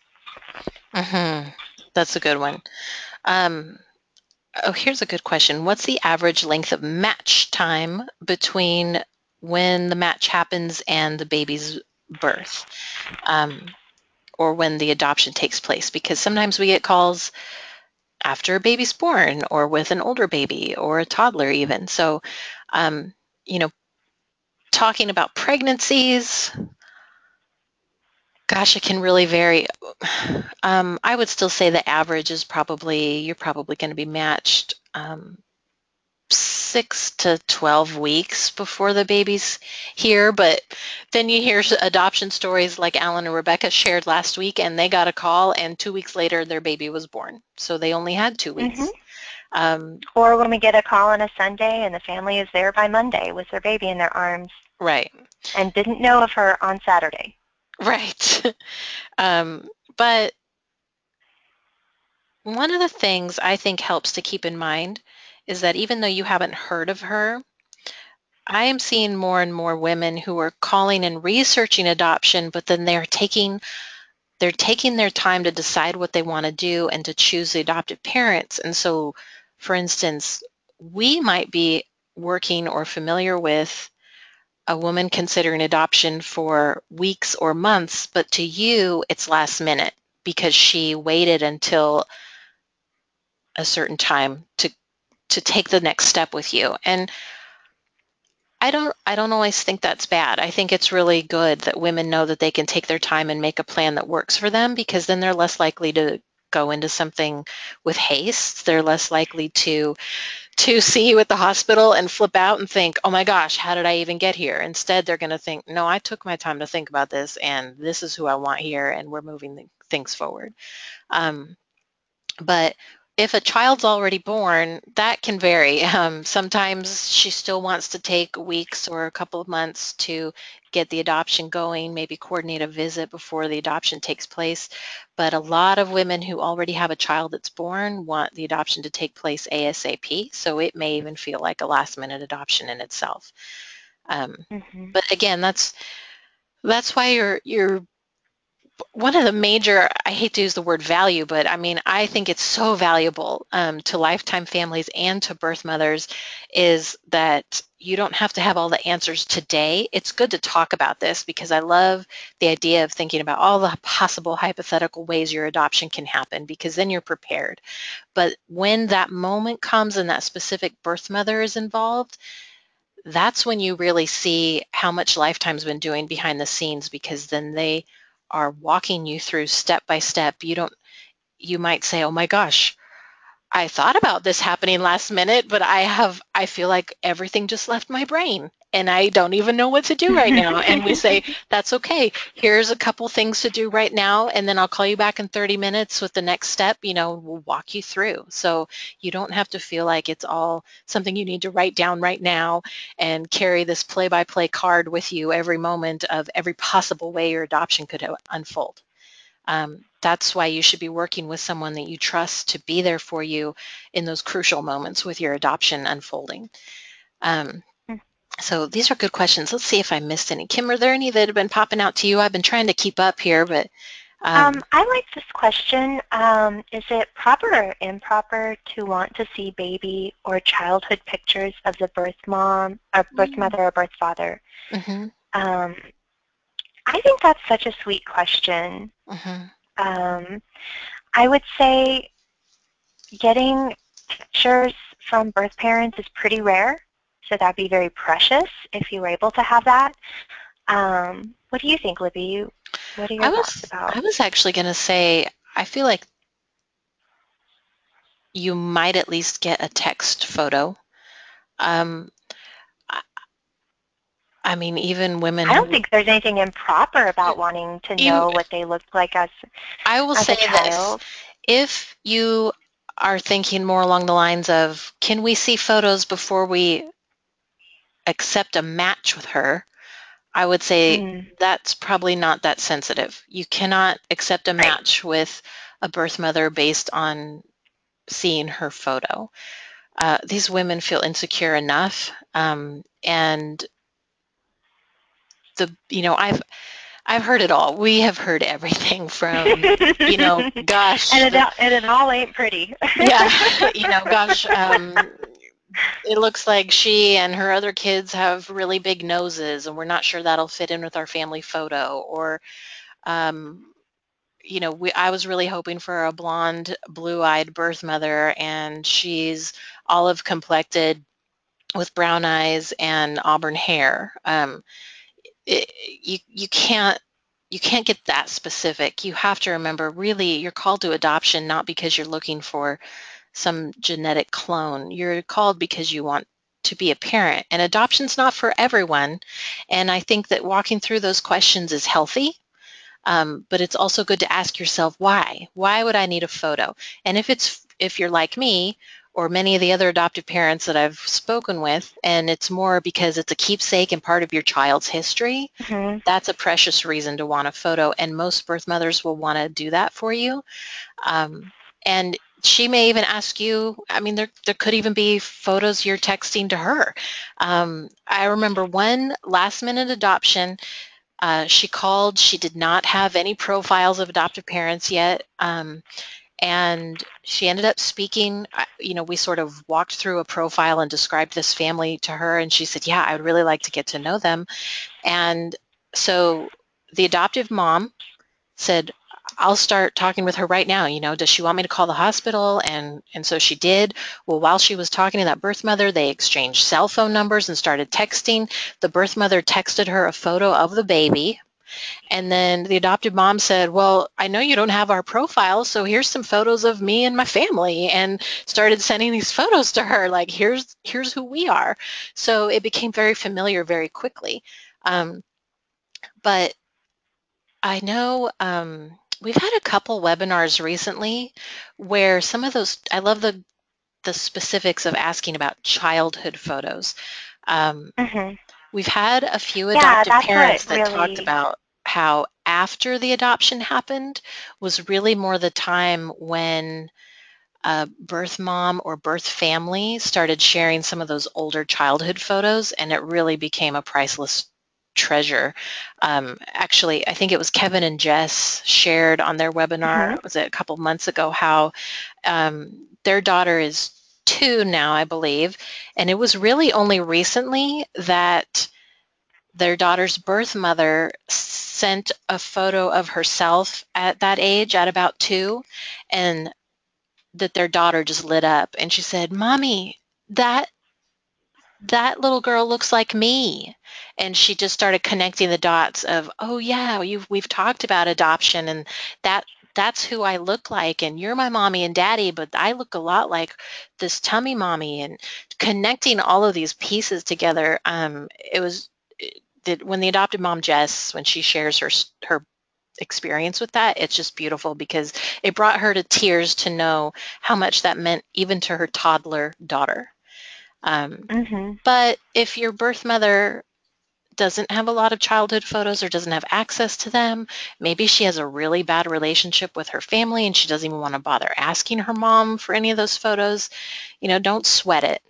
Mm-hmm. That's a good one. Um, oh, here's a good question. What's the average length of match time between when the match happens and the baby's birth, um, or when the adoption takes place? Because sometimes we get calls after a baby's born or with an older baby or a toddler even. So, um, you know, talking about pregnancies, gosh, it can really vary. um, I would still say the average is probably, you're probably going to be matched um, six to twelve weeks before the baby's here. But then you hear adoption stories like Alan and Rebecca shared last week, and they got a call, and two weeks later their baby was born. So they only had two Mm-hmm. weeks. Um, Or when we get a call on a Sunday and the family is there by Monday with their baby in their arms right, and didn't know of her on Saturday. right. um, but one of the things I think helps to keep in mind is that even though you haven't heard of her, I am seeing more and more women who are calling and researching adoption, but then they're taking they're taking their time to decide what they want to do and to choose the adoptive parents. And so, for instance, we might be working or familiar with a woman considering adoption for weeks or months, but to you, it's last minute because she waited until a certain time to to take the next step with you. And I don't I don't always think that's bad. I think it's really good that women know that they can take their time and make a plan that works for them, because then they're less likely to go into something with haste. They're less likely to to see you at the hospital and flip out and think, "Oh my gosh, how did I even get here?" Instead, they're going to think, "No, I took my time to think about this, and this is who I want here, and we're moving things forward." Um, but if a child's already born, that can vary. Um, sometimes she still wants to take weeks or a couple of months to get the adoption going, maybe coordinate a visit before the adoption takes place. But a lot of women who already have a child that's born want the adoption to take place ASAP. So it may even feel like a last minute adoption in itself. Um, Mm-hmm. but again, that's that's why you're you're one of the major, I hate to use the word value, but I mean, I think it's so valuable um, to lifetime families and to birth mothers, is that you don't have to have all the answers today. It's good to talk about this because I love the idea of thinking about all the possible hypothetical ways your adoption can happen, because then you're prepared. But when that moment comes and that specific birth mother is involved, that's when you really see how much Lifetime's been doing behind the scenes, because then they are walking you through step by step. You don't, you might say, "Oh my gosh, I thought about this happening last minute, but I have, I feel like everything just left my brain and I don't even know what to do right now." And we say, "That's okay. Here's a couple things to do right now, and then I'll call you back in thirty minutes with the next step. You know, we'll walk you through." So you don't have to feel like it's all something you need to write down right now and carry this play-by-play card with you every moment of every possible way your adoption could unfold. Um, that's why you should be working with someone that you trust to be there for you in those crucial moments with your adoption unfolding. Um, so these are good questions. Let's see if I missed any. Kim, are there any that have been popping out to you? I've been trying to keep up here, but um, Um, I like this question. Um, is it proper or improper to want to see baby or childhood pictures of the birth mom, or birth mother or birth father? mm-hmm, Um, I think that's such a sweet question. mm-hmm. Um, I would say getting pictures from birth parents is pretty rare, so that'd be very precious if you were able to have that. Um, what do you think, Libby? What are your I thoughts was about? I was actually going to say, I feel like you might at least get a text photo. Um, I, I mean, even women I don't who, think there's anything improper about wanting to even, know what they looked like as I will as say a this, child. if you are thinking more along the lines of, can we see photos before we accept a match with her, I would say Mm, that's probably not that sensitive. You cannot accept a right. match with a birth mother based on seeing her photo. Uh, these women feel insecure enough, um, and the you know I've I've heard it all. We have heard everything from, you know, gosh, and it the, and it all ain't pretty. yeah, you know, gosh, um, it looks like she and her other kids have really big noses, and we're not sure that'll fit in with our family photo. Or, um, you know, we, I was really hoping for a blonde, blue-eyed birth mother, and she's olive complected with brown eyes and auburn hair. Um, it, you you can't you can't get that specific. You have to remember, really, you're called to adoption not because you're looking for some genetic clone. You're called because you want to be a parent, and adoption's not for everyone. And I think that walking through those questions is healthy. Um, but it's also good to ask yourself, why? Why would I need a photo? And if it's if you're like me or many of the other adoptive parents that I've spoken with, and it's more because it's a keepsake and part of your child's history, Mm-hmm. that's a precious reason to want a photo. And most birth mothers will want to do that for you. Um, and she may even ask you, I mean, there, there could even be photos you're texting to her. Um, I remember one last minute adoption. Uh, she called. She did not have any profiles of adoptive parents yet, um, and she ended up speaking. uh, You know, we sort of walked through a profile and described this family to her, and she said, "Yeah, I would really like to get to know them." And so the adoptive mom said, I'll start talking with her right now. You know, does she want me to call the hospital? And and so she did. Well, while she was talking to that birth mother, they exchanged cell phone numbers and started texting. The birth mother texted her a photo of the baby. And then the adoptive mom said, well, I know you don't have our profile, so here's some photos of me and my family, and started sending these photos to her, like, here's here's who we are. So it became very familiar very quickly. Um, but I know um, we've had a couple webinars recently where some of those, I love the, the specifics of asking about childhood photos. Um, Mm-hmm. we've had a few Yeah, adoptive that's what parents that talked really. about how after the adoption happened was really more the time when a birth mom or birth family started sharing some of those older childhood photos, and it really became a priceless treasure. Um, actually, I think it was Kevin and Jess shared on their Mm-hmm. webinar, was it a couple months ago, how um, their daughter is two now, I believe, and it was really only recently that their daughter's birth mother sent a photo of herself at that age, at about two, and that their daughter just lit up, and she said, "Mommy, that that little girl looks like me." And she just started connecting the dots of, "Oh yeah, you've, we've talked about adoption, and that that's who I look like, and you're my mommy and daddy, but I look a lot like this tummy mommy." And connecting all of these pieces together, um, it was that when the adopted mom Jess, when she shares her her experience with that, it's just beautiful because it brought her to tears to know how much that meant even to her toddler daughter. Um, Mm-hmm. but if your birth mother doesn't have a lot of childhood photos or doesn't have access to them, maybe she has a really bad relationship with her family and she doesn't even want to bother asking her mom for any of those photos, you know, don't sweat it.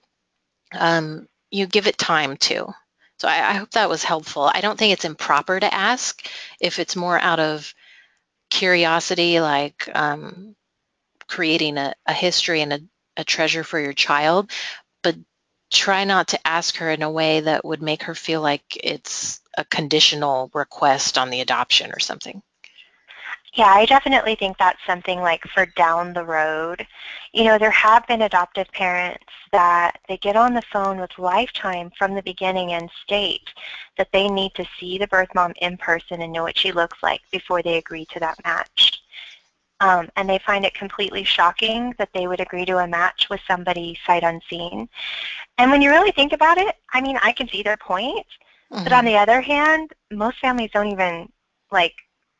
Um, you give it time too. So I, I hope that was helpful. I don't think it's improper to ask if it's more out of curiosity, like um, creating a, a history and a, a treasure for your child, but try not to ask her in a way that would make her feel like it's a conditional request on the adoption or something. Yeah, I definitely think that's something like for down the road. You know, there have been adoptive parents that they get on the phone with Lifetime from the beginning and state that they need to see the birth mom in person and know what she looks like before they agree to that match. Um, and they find it completely shocking that they would agree to a match with somebody sight unseen. And when you really think about it, I mean, I can see their point. But on Mm-hmm. the other hand, most families don't even, like,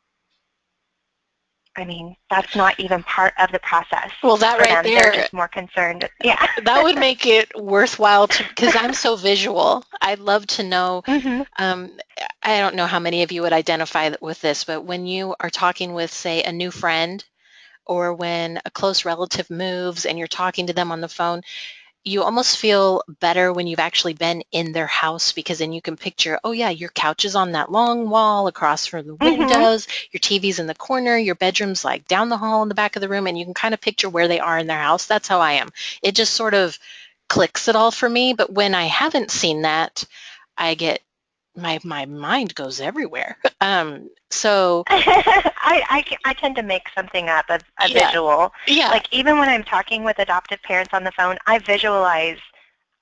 I mean, that's not even part of the process Well, that for right them. They're there, just more concerned. Yeah. that would make it worthwhile to, because I'm so visual. I'd love to know. Mhm. Um, I don't know how many of you would identify with this, but when you are talking with, say, a new friend, or when a close relative moves and you're talking to them on the phone, you almost feel better when you've actually been in their house, because then you can picture, oh yeah, your couch is on that long wall across from the Mhm. windows, your T V's in the corner, your bedroom's like down the hall in the back of the room, and you can kind of picture where they are in their house. That's how I am. It just sort of clicks it all for me. But when I haven't seen that, I get my my mind goes everywhere. Um, so I, I, I tend to make something up, a, a yeah, visual. yeah. Like even when I'm talking with adoptive parents on the phone, I visualize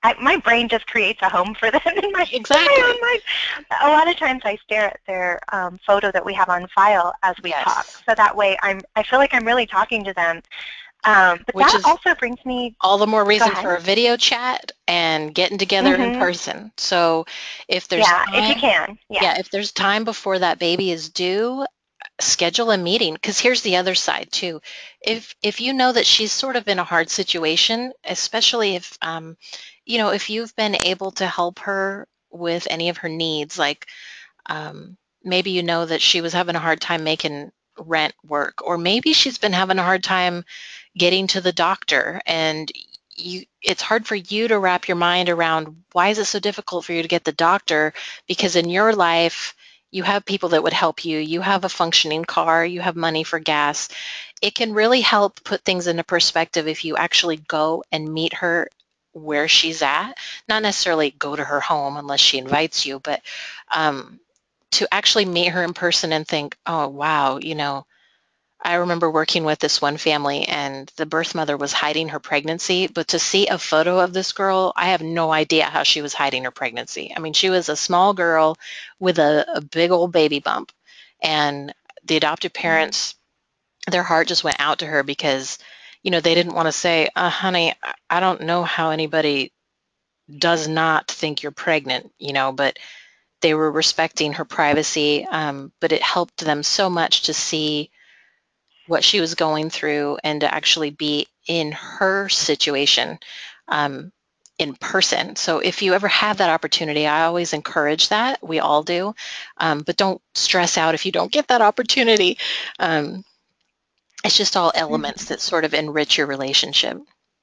I, my brain just creates a home for them in my, Exactly. in my own mind. A lot of times I stare at their um, photo that we have on file as we Yes. talk. So that way I'm, I feel like I'm really talking to them. Um, but Which that is also brings me, all the more go reason ahead. for a video chat and getting together in Mm-hmm. person. So if there's Yeah, if you time, can, yes. yeah, if there's time before that baby is due, schedule a meeting, because here's the other side too. If if you know that she's sort of in a hard situation, especially if um, you know, if you've been able to help her with any of her needs, like um, maybe you know that she was having a hard time making rent work, or maybe she's been having a hard time getting to the doctor, and you it's hard for you to wrap your mind around why is it so difficult for you to get the doctor, because in your life you have people that would help you. You have a functioning car, you have money for gas. It can really help put things into perspective if you actually go and meet her where she's at. Not necessarily go to her home unless she invites you, but um, to actually meet her in person and think, oh, wow, you know, I remember working with this one family and the birth mother was hiding her pregnancy, but to see a photo of this girl, I have no idea how she was hiding her pregnancy. I mean, she was a small girl with a, a big old baby bump, and the adoptive parents, their heart just went out to her because, you know, they didn't want to say, uh, honey, I I don't know how anybody does not think you're pregnant, you know, but they were respecting her privacy. Um, but it helped them so much to see what she was going through and to actually be in her situation um, in person. So if you ever have that opportunity, I always encourage that. We all do. Um, but don't stress out if you don't get that opportunity. Um, it's just all elements that sort of enrich your relationship.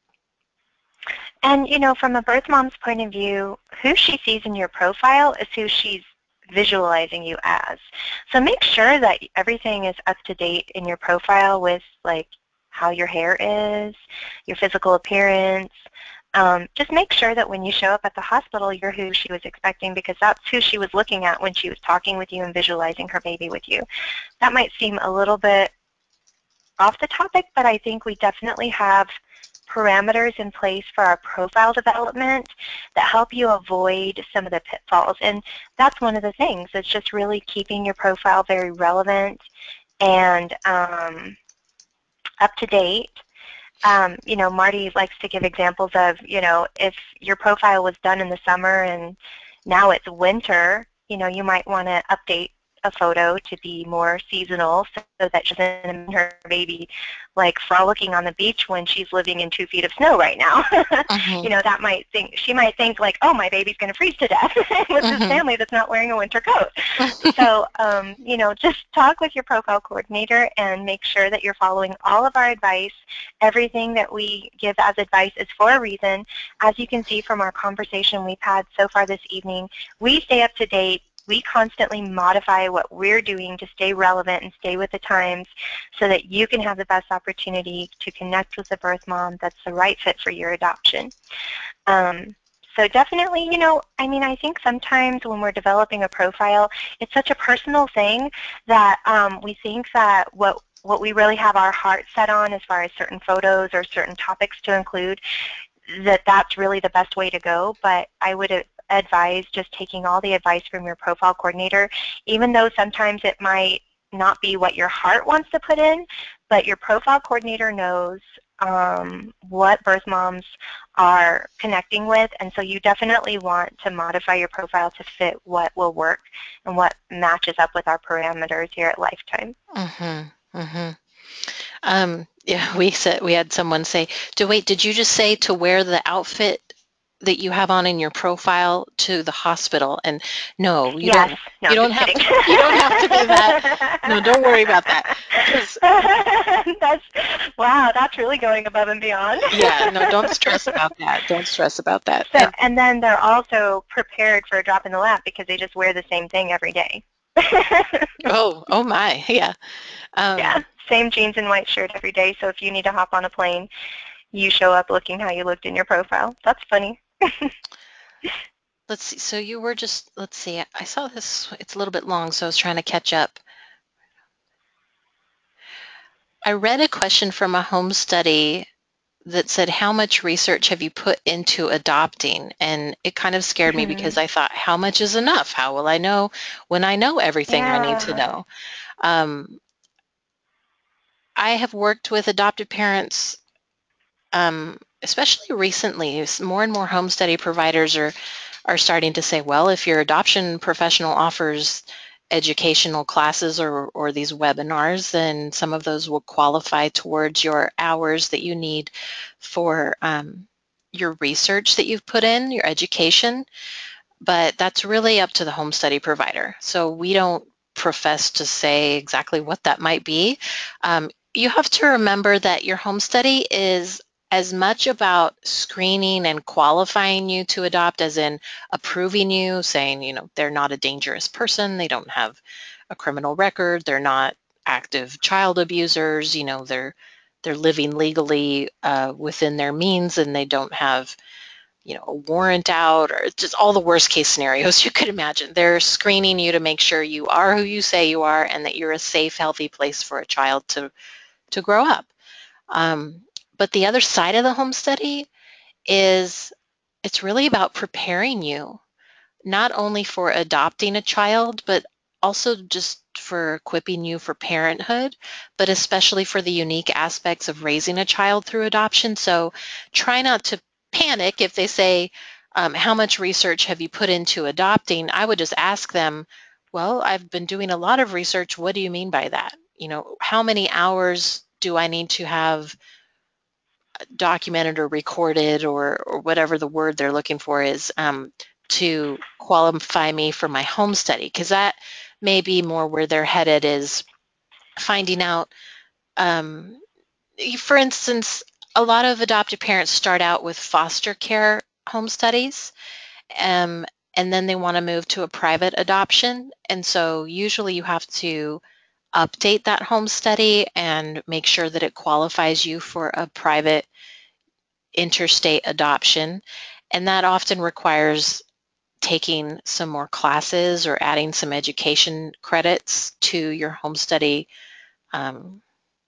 And, you know, from a birth mom's point of view, who she sees in your profile is who she's visualizing you as. So make sure that everything is up to date in your profile with, like, how your hair is, your physical appearance. Um, just make sure that when you show up at the hospital, you're who she was expecting, because that's who she was looking at when she was talking with you and visualizing her baby with you. That might seem a little bit off the topic, but I think we definitely have parameters in place for our profile development that help you avoid some of the pitfalls. And that's one of the things. It's just really keeping your profile very relevant and um, up to date. Um, you know, Marty likes to give examples of, you know, if your profile was done in the summer and now it's winter, you know, you might want to update a photo to be more seasonal so that she doesn't her baby like frolicking on the beach when she's living in two feet of snow right now. Mm-hmm. You know, that might think, she might think like, oh, my baby's going to freeze to death with Mm-hmm. this family that's not wearing a winter coat. So, um, you know, just talk with your profile coordinator and make sure that you're following all of our advice. Everything that we give as advice is for a reason. As you can see from our conversation we've had so far this evening, we stay up to date. We constantly modify what we're doing to stay relevant and stay with the times so that you can have the best opportunity to connect with a birth mom that's the right fit for your adoption. Um, so definitely, you know, I mean, I think sometimes when we're developing a profile, it's such a personal thing that um, we think that what what we really have our heart set on as far as certain photos or certain topics to include, that that's really the best way to go. But I would advise just taking all the advice from your profile coordinator, even though sometimes it might not be what your heart wants to put in, but your profile coordinator knows um, what birth moms are connecting with, and so you definitely want to modify your profile to fit what will work and what matches up with our parameters here at Lifetime. Mm-hmm. Mm-hmm. Um, yeah, we said we had someone say, "Do wait, did you just say to wear the outfit that you have on in your profile to the hospital?" And no, you Yes. don't. No, You I'm don't just have kidding. to. You don't have to do that. No, don't worry about that. 'Cause, That's, wow, that's really going above and beyond. yeah, no, don't stress about that. Don't stress about that. So, And and then they're also prepared for a drop in the lap because they just wear the same thing every day. oh, oh my, yeah. Yeah, Um, same jeans and white shirt every day. So if you need to hop on a plane, you show up looking how you looked in your profile. That's funny. let's see. So you were just. Let's see. I saw this. It's a little bit long, so I was trying to catch up. I read a question from a home study that said, how much research have you put into adopting? And it kind of scared me because Mhm. I thought, how much is enough? How will I know when I know everything I need to Yeah. know? Um, I have worked with adoptive parents, um, especially recently. More and more home study providers are are starting to say, well, if your adoption professional offers educational classes or, or these webinars, then some of those will qualify towards your hours that you need for um, your research that you've put in, your education. But that's really up to the home study provider. So we don't profess to say exactly what that might be. Um, you have to remember that your home study is as much about screening and qualifying you to adopt as in approving you, saying, you know, they're not a dangerous person, they don't have a criminal record, they're not active child abusers, you know, they're they're living legally uh, within their means and they don't have, you know, a warrant out, or just all the worst case scenarios you could imagine. They're screening you to make sure you are who you say you are and that you're a safe, healthy place for a child to, to grow up. Um, but the other side of the home study is it's really about preparing you, not only for adopting a child, but also just for equipping you for parenthood, but especially for the unique aspects of raising a child through adoption. So try not to panic if they say, um, how much research have you put into adopting? I would just ask them, well, I've been doing a lot of research. What do you mean by that? You know, how many hours do I need to have documented or recorded or, or whatever the word they're looking for is um, to qualify me for my home study? Because that may be more where they're headed, is finding out, um, for instance, a lot of adoptive parents start out with foster care home studies, um, and then they want to move to a private adoption. And so usually you have to update that home study and make sure that it qualifies you for a private interstate adoption, and that often requires taking some more classes or adding some education credits to your home study um,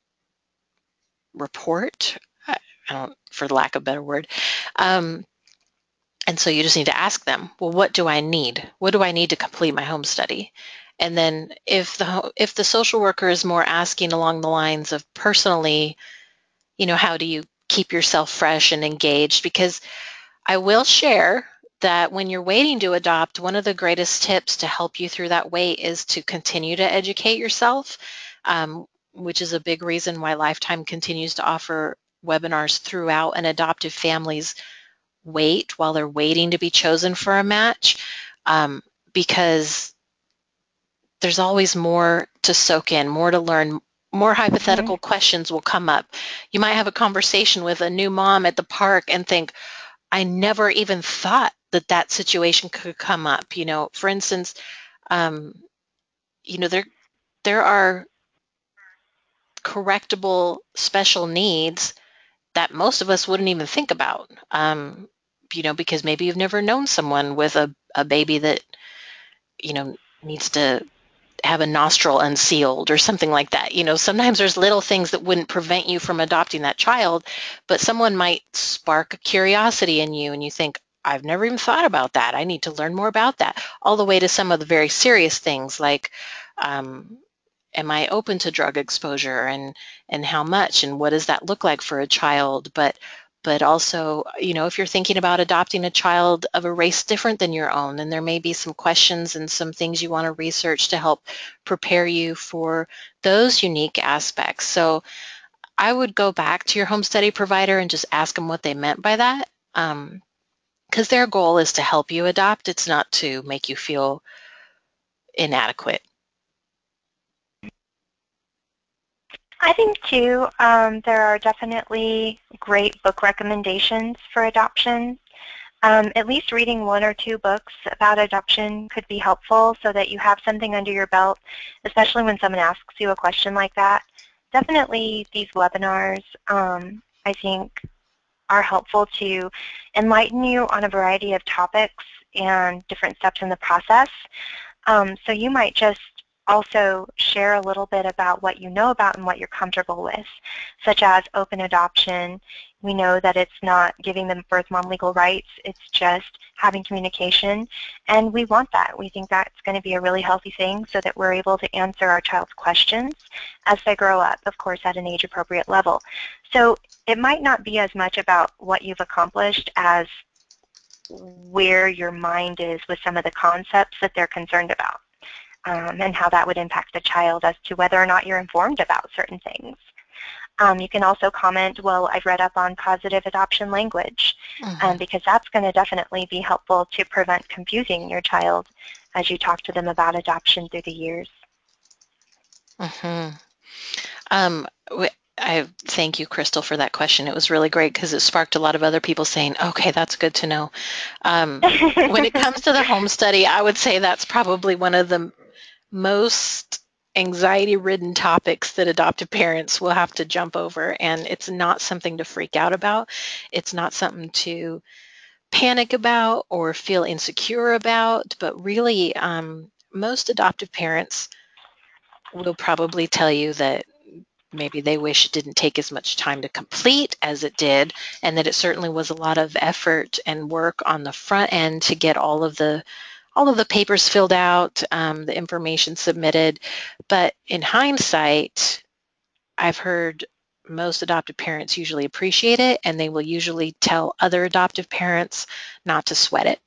report, I don't, for lack of a better word. Um, and so you just need to ask them, well, what do I need? What do I need to complete my home study? And then if the if the social worker is more asking along the lines of personally, you know, how do you keep yourself fresh and engaged? Because I will share that when you're waiting to adopt, one of the greatest tips to help you through that wait is to continue to educate yourself, um, which is a big reason why Lifetime continues to offer webinars throughout an adoptive family's wait while they're waiting to be chosen for a match, um, because there's always more to soak in, more to learn, more Mhm. hypothetical questions will come up. You might have a conversation with a new mom at the park and think, I never even thought that that situation could come up. You know, for instance, um, you know, there there are correctable special needs that most of us wouldn't even think about. Um, you know, because maybe you've never known someone with a, a baby that, you know, needs to have a nostril unsealed or something like that. You know, sometimes there's little things that wouldn't prevent you from adopting that child, but someone might spark a curiosity in you and you think, I've never even thought about that. I need to learn more about that. All the way to some of the very serious things like, um, am I open to drug exposure, and and how much, and what does that look like for a child? But but also, you know, if you're thinking about adopting a child of a race different than your own, then there may be some questions and some things you want to research to help prepare you for those unique aspects. So I would go back to your home study provider and just ask them what they meant by that, um, because their goal is to help you adopt. It's not to make you feel inadequate. I think too, um, there are definitely great book recommendations for adoption. Um, at least reading one or two books about adoption could be helpful so that you have something under your belt, especially when someone asks you a question like that. Definitely these webinars, um, I think, are helpful to enlighten you on a variety of topics and different steps in the process. Um, so you might just also share a little bit about what you know about and what you're comfortable with, such as open adoption. We know that it's not giving the birth mom legal rights, it's just having communication, and we want that. We think that's going to be a really healthy thing so that we're able to answer our child's questions as they grow up, of course, at an age-appropriate level. So it might not be as much about what you've accomplished as where your mind is with some of the concepts that they're concerned about. Um, and how that would impact the child as to whether or not you're informed about certain things. Um, you can also comment, well, I've read up on positive adoption language, Mm-hmm. um, because that's going to definitely be helpful to prevent confusing your child as you talk to them about adoption through the years. Mm-hmm. Um, I thank you, Crystal, for that question. It was really great because it sparked a lot of other people saying, okay, that's good to know. Um, when it comes to the home study, I would say that's probably one of the most anxiety-ridden topics that adoptive parents will have to jump over, and it's not something to freak out about. It's not something to panic about or feel insecure about, but really um, most adoptive parents will probably tell you that maybe they wish it didn't take as much time to complete as it did, and that it certainly was a lot of effort and work on the front end to get all of the all of the papers filled out, um, the information submitted. But in hindsight, I've heard most adoptive parents usually appreciate it, and they will usually tell other adoptive parents not to sweat it.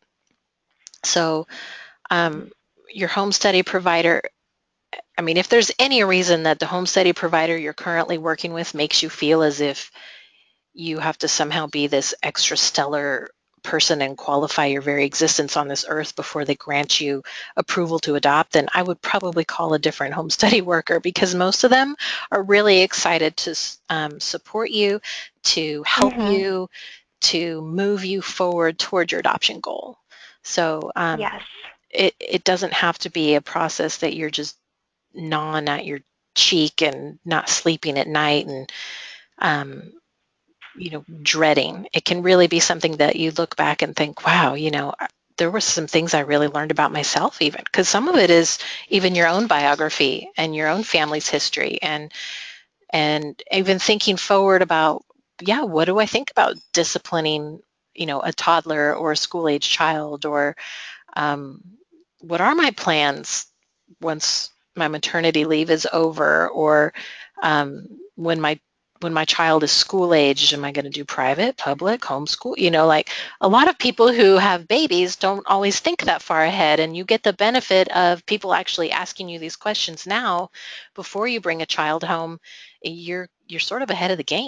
So um, your home study provider, I mean, if there's any reason that the home study provider you're currently working with makes you feel as if you have to somehow be this extra stellar person and qualify your very existence on this earth before they grant you approval to adopt, then I would probably call a different home study worker, because most of them are really excited to um, support you, to help Mm-hmm. you, to move you forward toward your adoption goal. So um, Yes. it, it doesn't have to be a process that you're just gnawing at your cheek and not sleeping at night and um, you know, dreading. It can really be something that you look back and think, wow, you know, there were some things I really learned about myself, even because some of it is even your own biography and your own family's history, and and even thinking forward about, yeah, what do I think about disciplining, you know, a toddler or a school age child, or um, what are my plans once my maternity leave is over, or um, when my when my child is school age, am I going to do private, public, homeschool? You know, like a lot of people who have babies don't always think that far ahead, and you get the benefit of people actually asking you these questions now before you bring a child home. You're you're sort of ahead of the game.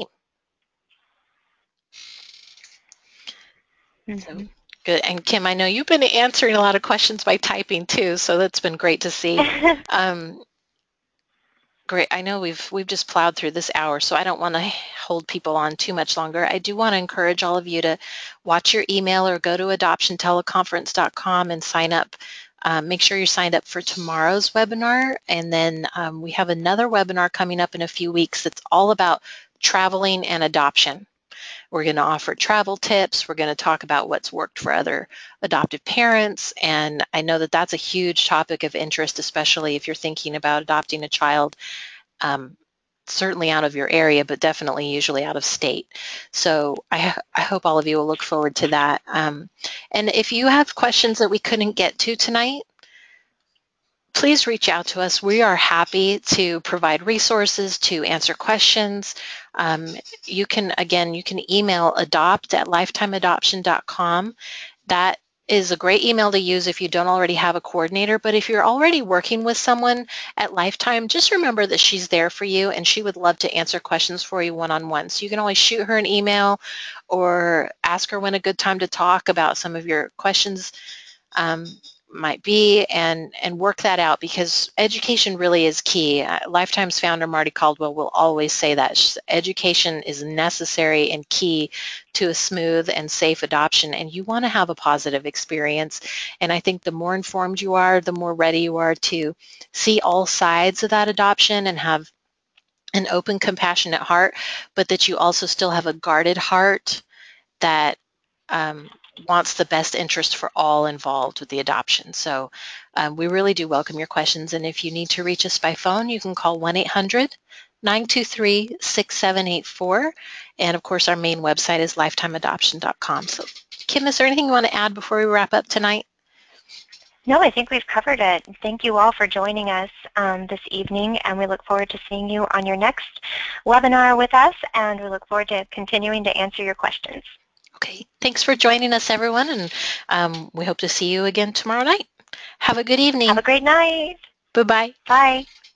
Mm-hmm. So good. And Kim, I know you've been answering a lot of questions by typing too, so that's been great to see. Um, great. I know we've we've just plowed through this hour, so I don't want to hold people on too much longer. I do want to encourage all of you to watch your email or go to adoption teleconference dot com and sign up. Um, make sure you're signed up for tomorrow's webinar, and then um, we have another webinar coming up in a few weeks that's all about traveling and adoption. We're going to offer travel tips. We're going to talk about what's worked for other adoptive parents. And I know that that's a huge topic of interest, especially if you're thinking about adopting a child, um, certainly out of your area, but definitely usually out of state. So I, I hope all of you will look forward to that. Um, and if you have questions that we couldn't get to tonight, please reach out to us. We are happy to provide resources, to answer questions. Um, you can, again, you can email adopt at lifetime adoption dot com. That is a great email to use if you don't already have a coordinator, but if you're already working with someone at Lifetime, just remember that she's there for you and she would love to answer questions for you one-on-one. So you can always shoot her an email or ask her when a good time to talk about some of your questions um, might be, and and work that out, because education really is key. Uh, Lifetime's founder Marty Caldwell will always say that She's, education is necessary and key to a smooth and safe adoption, and you want to have a positive experience. And I think the more informed you are, the more ready you are to see all sides of that adoption and have an open, compassionate heart, but that you also still have a guarded heart that um, wants the best interest for all involved with the adoption. So um, we really do welcome your questions. And if you need to reach us by phone, you can call one eight hundred nine two three six seven eight four. And of course, our main website is lifetime adoption dot com. So Kim, is there anything you want to add before we wrap up tonight? No, I think we've covered it. Thank you all for joining us um, this evening, and we look forward to seeing you on your next webinar with us, and we look forward to continuing to answer your questions. Okay, thanks for joining us, everyone, and um, we hope to see you again tomorrow night. Have a good evening. Have a great night. Bye-bye. Bye.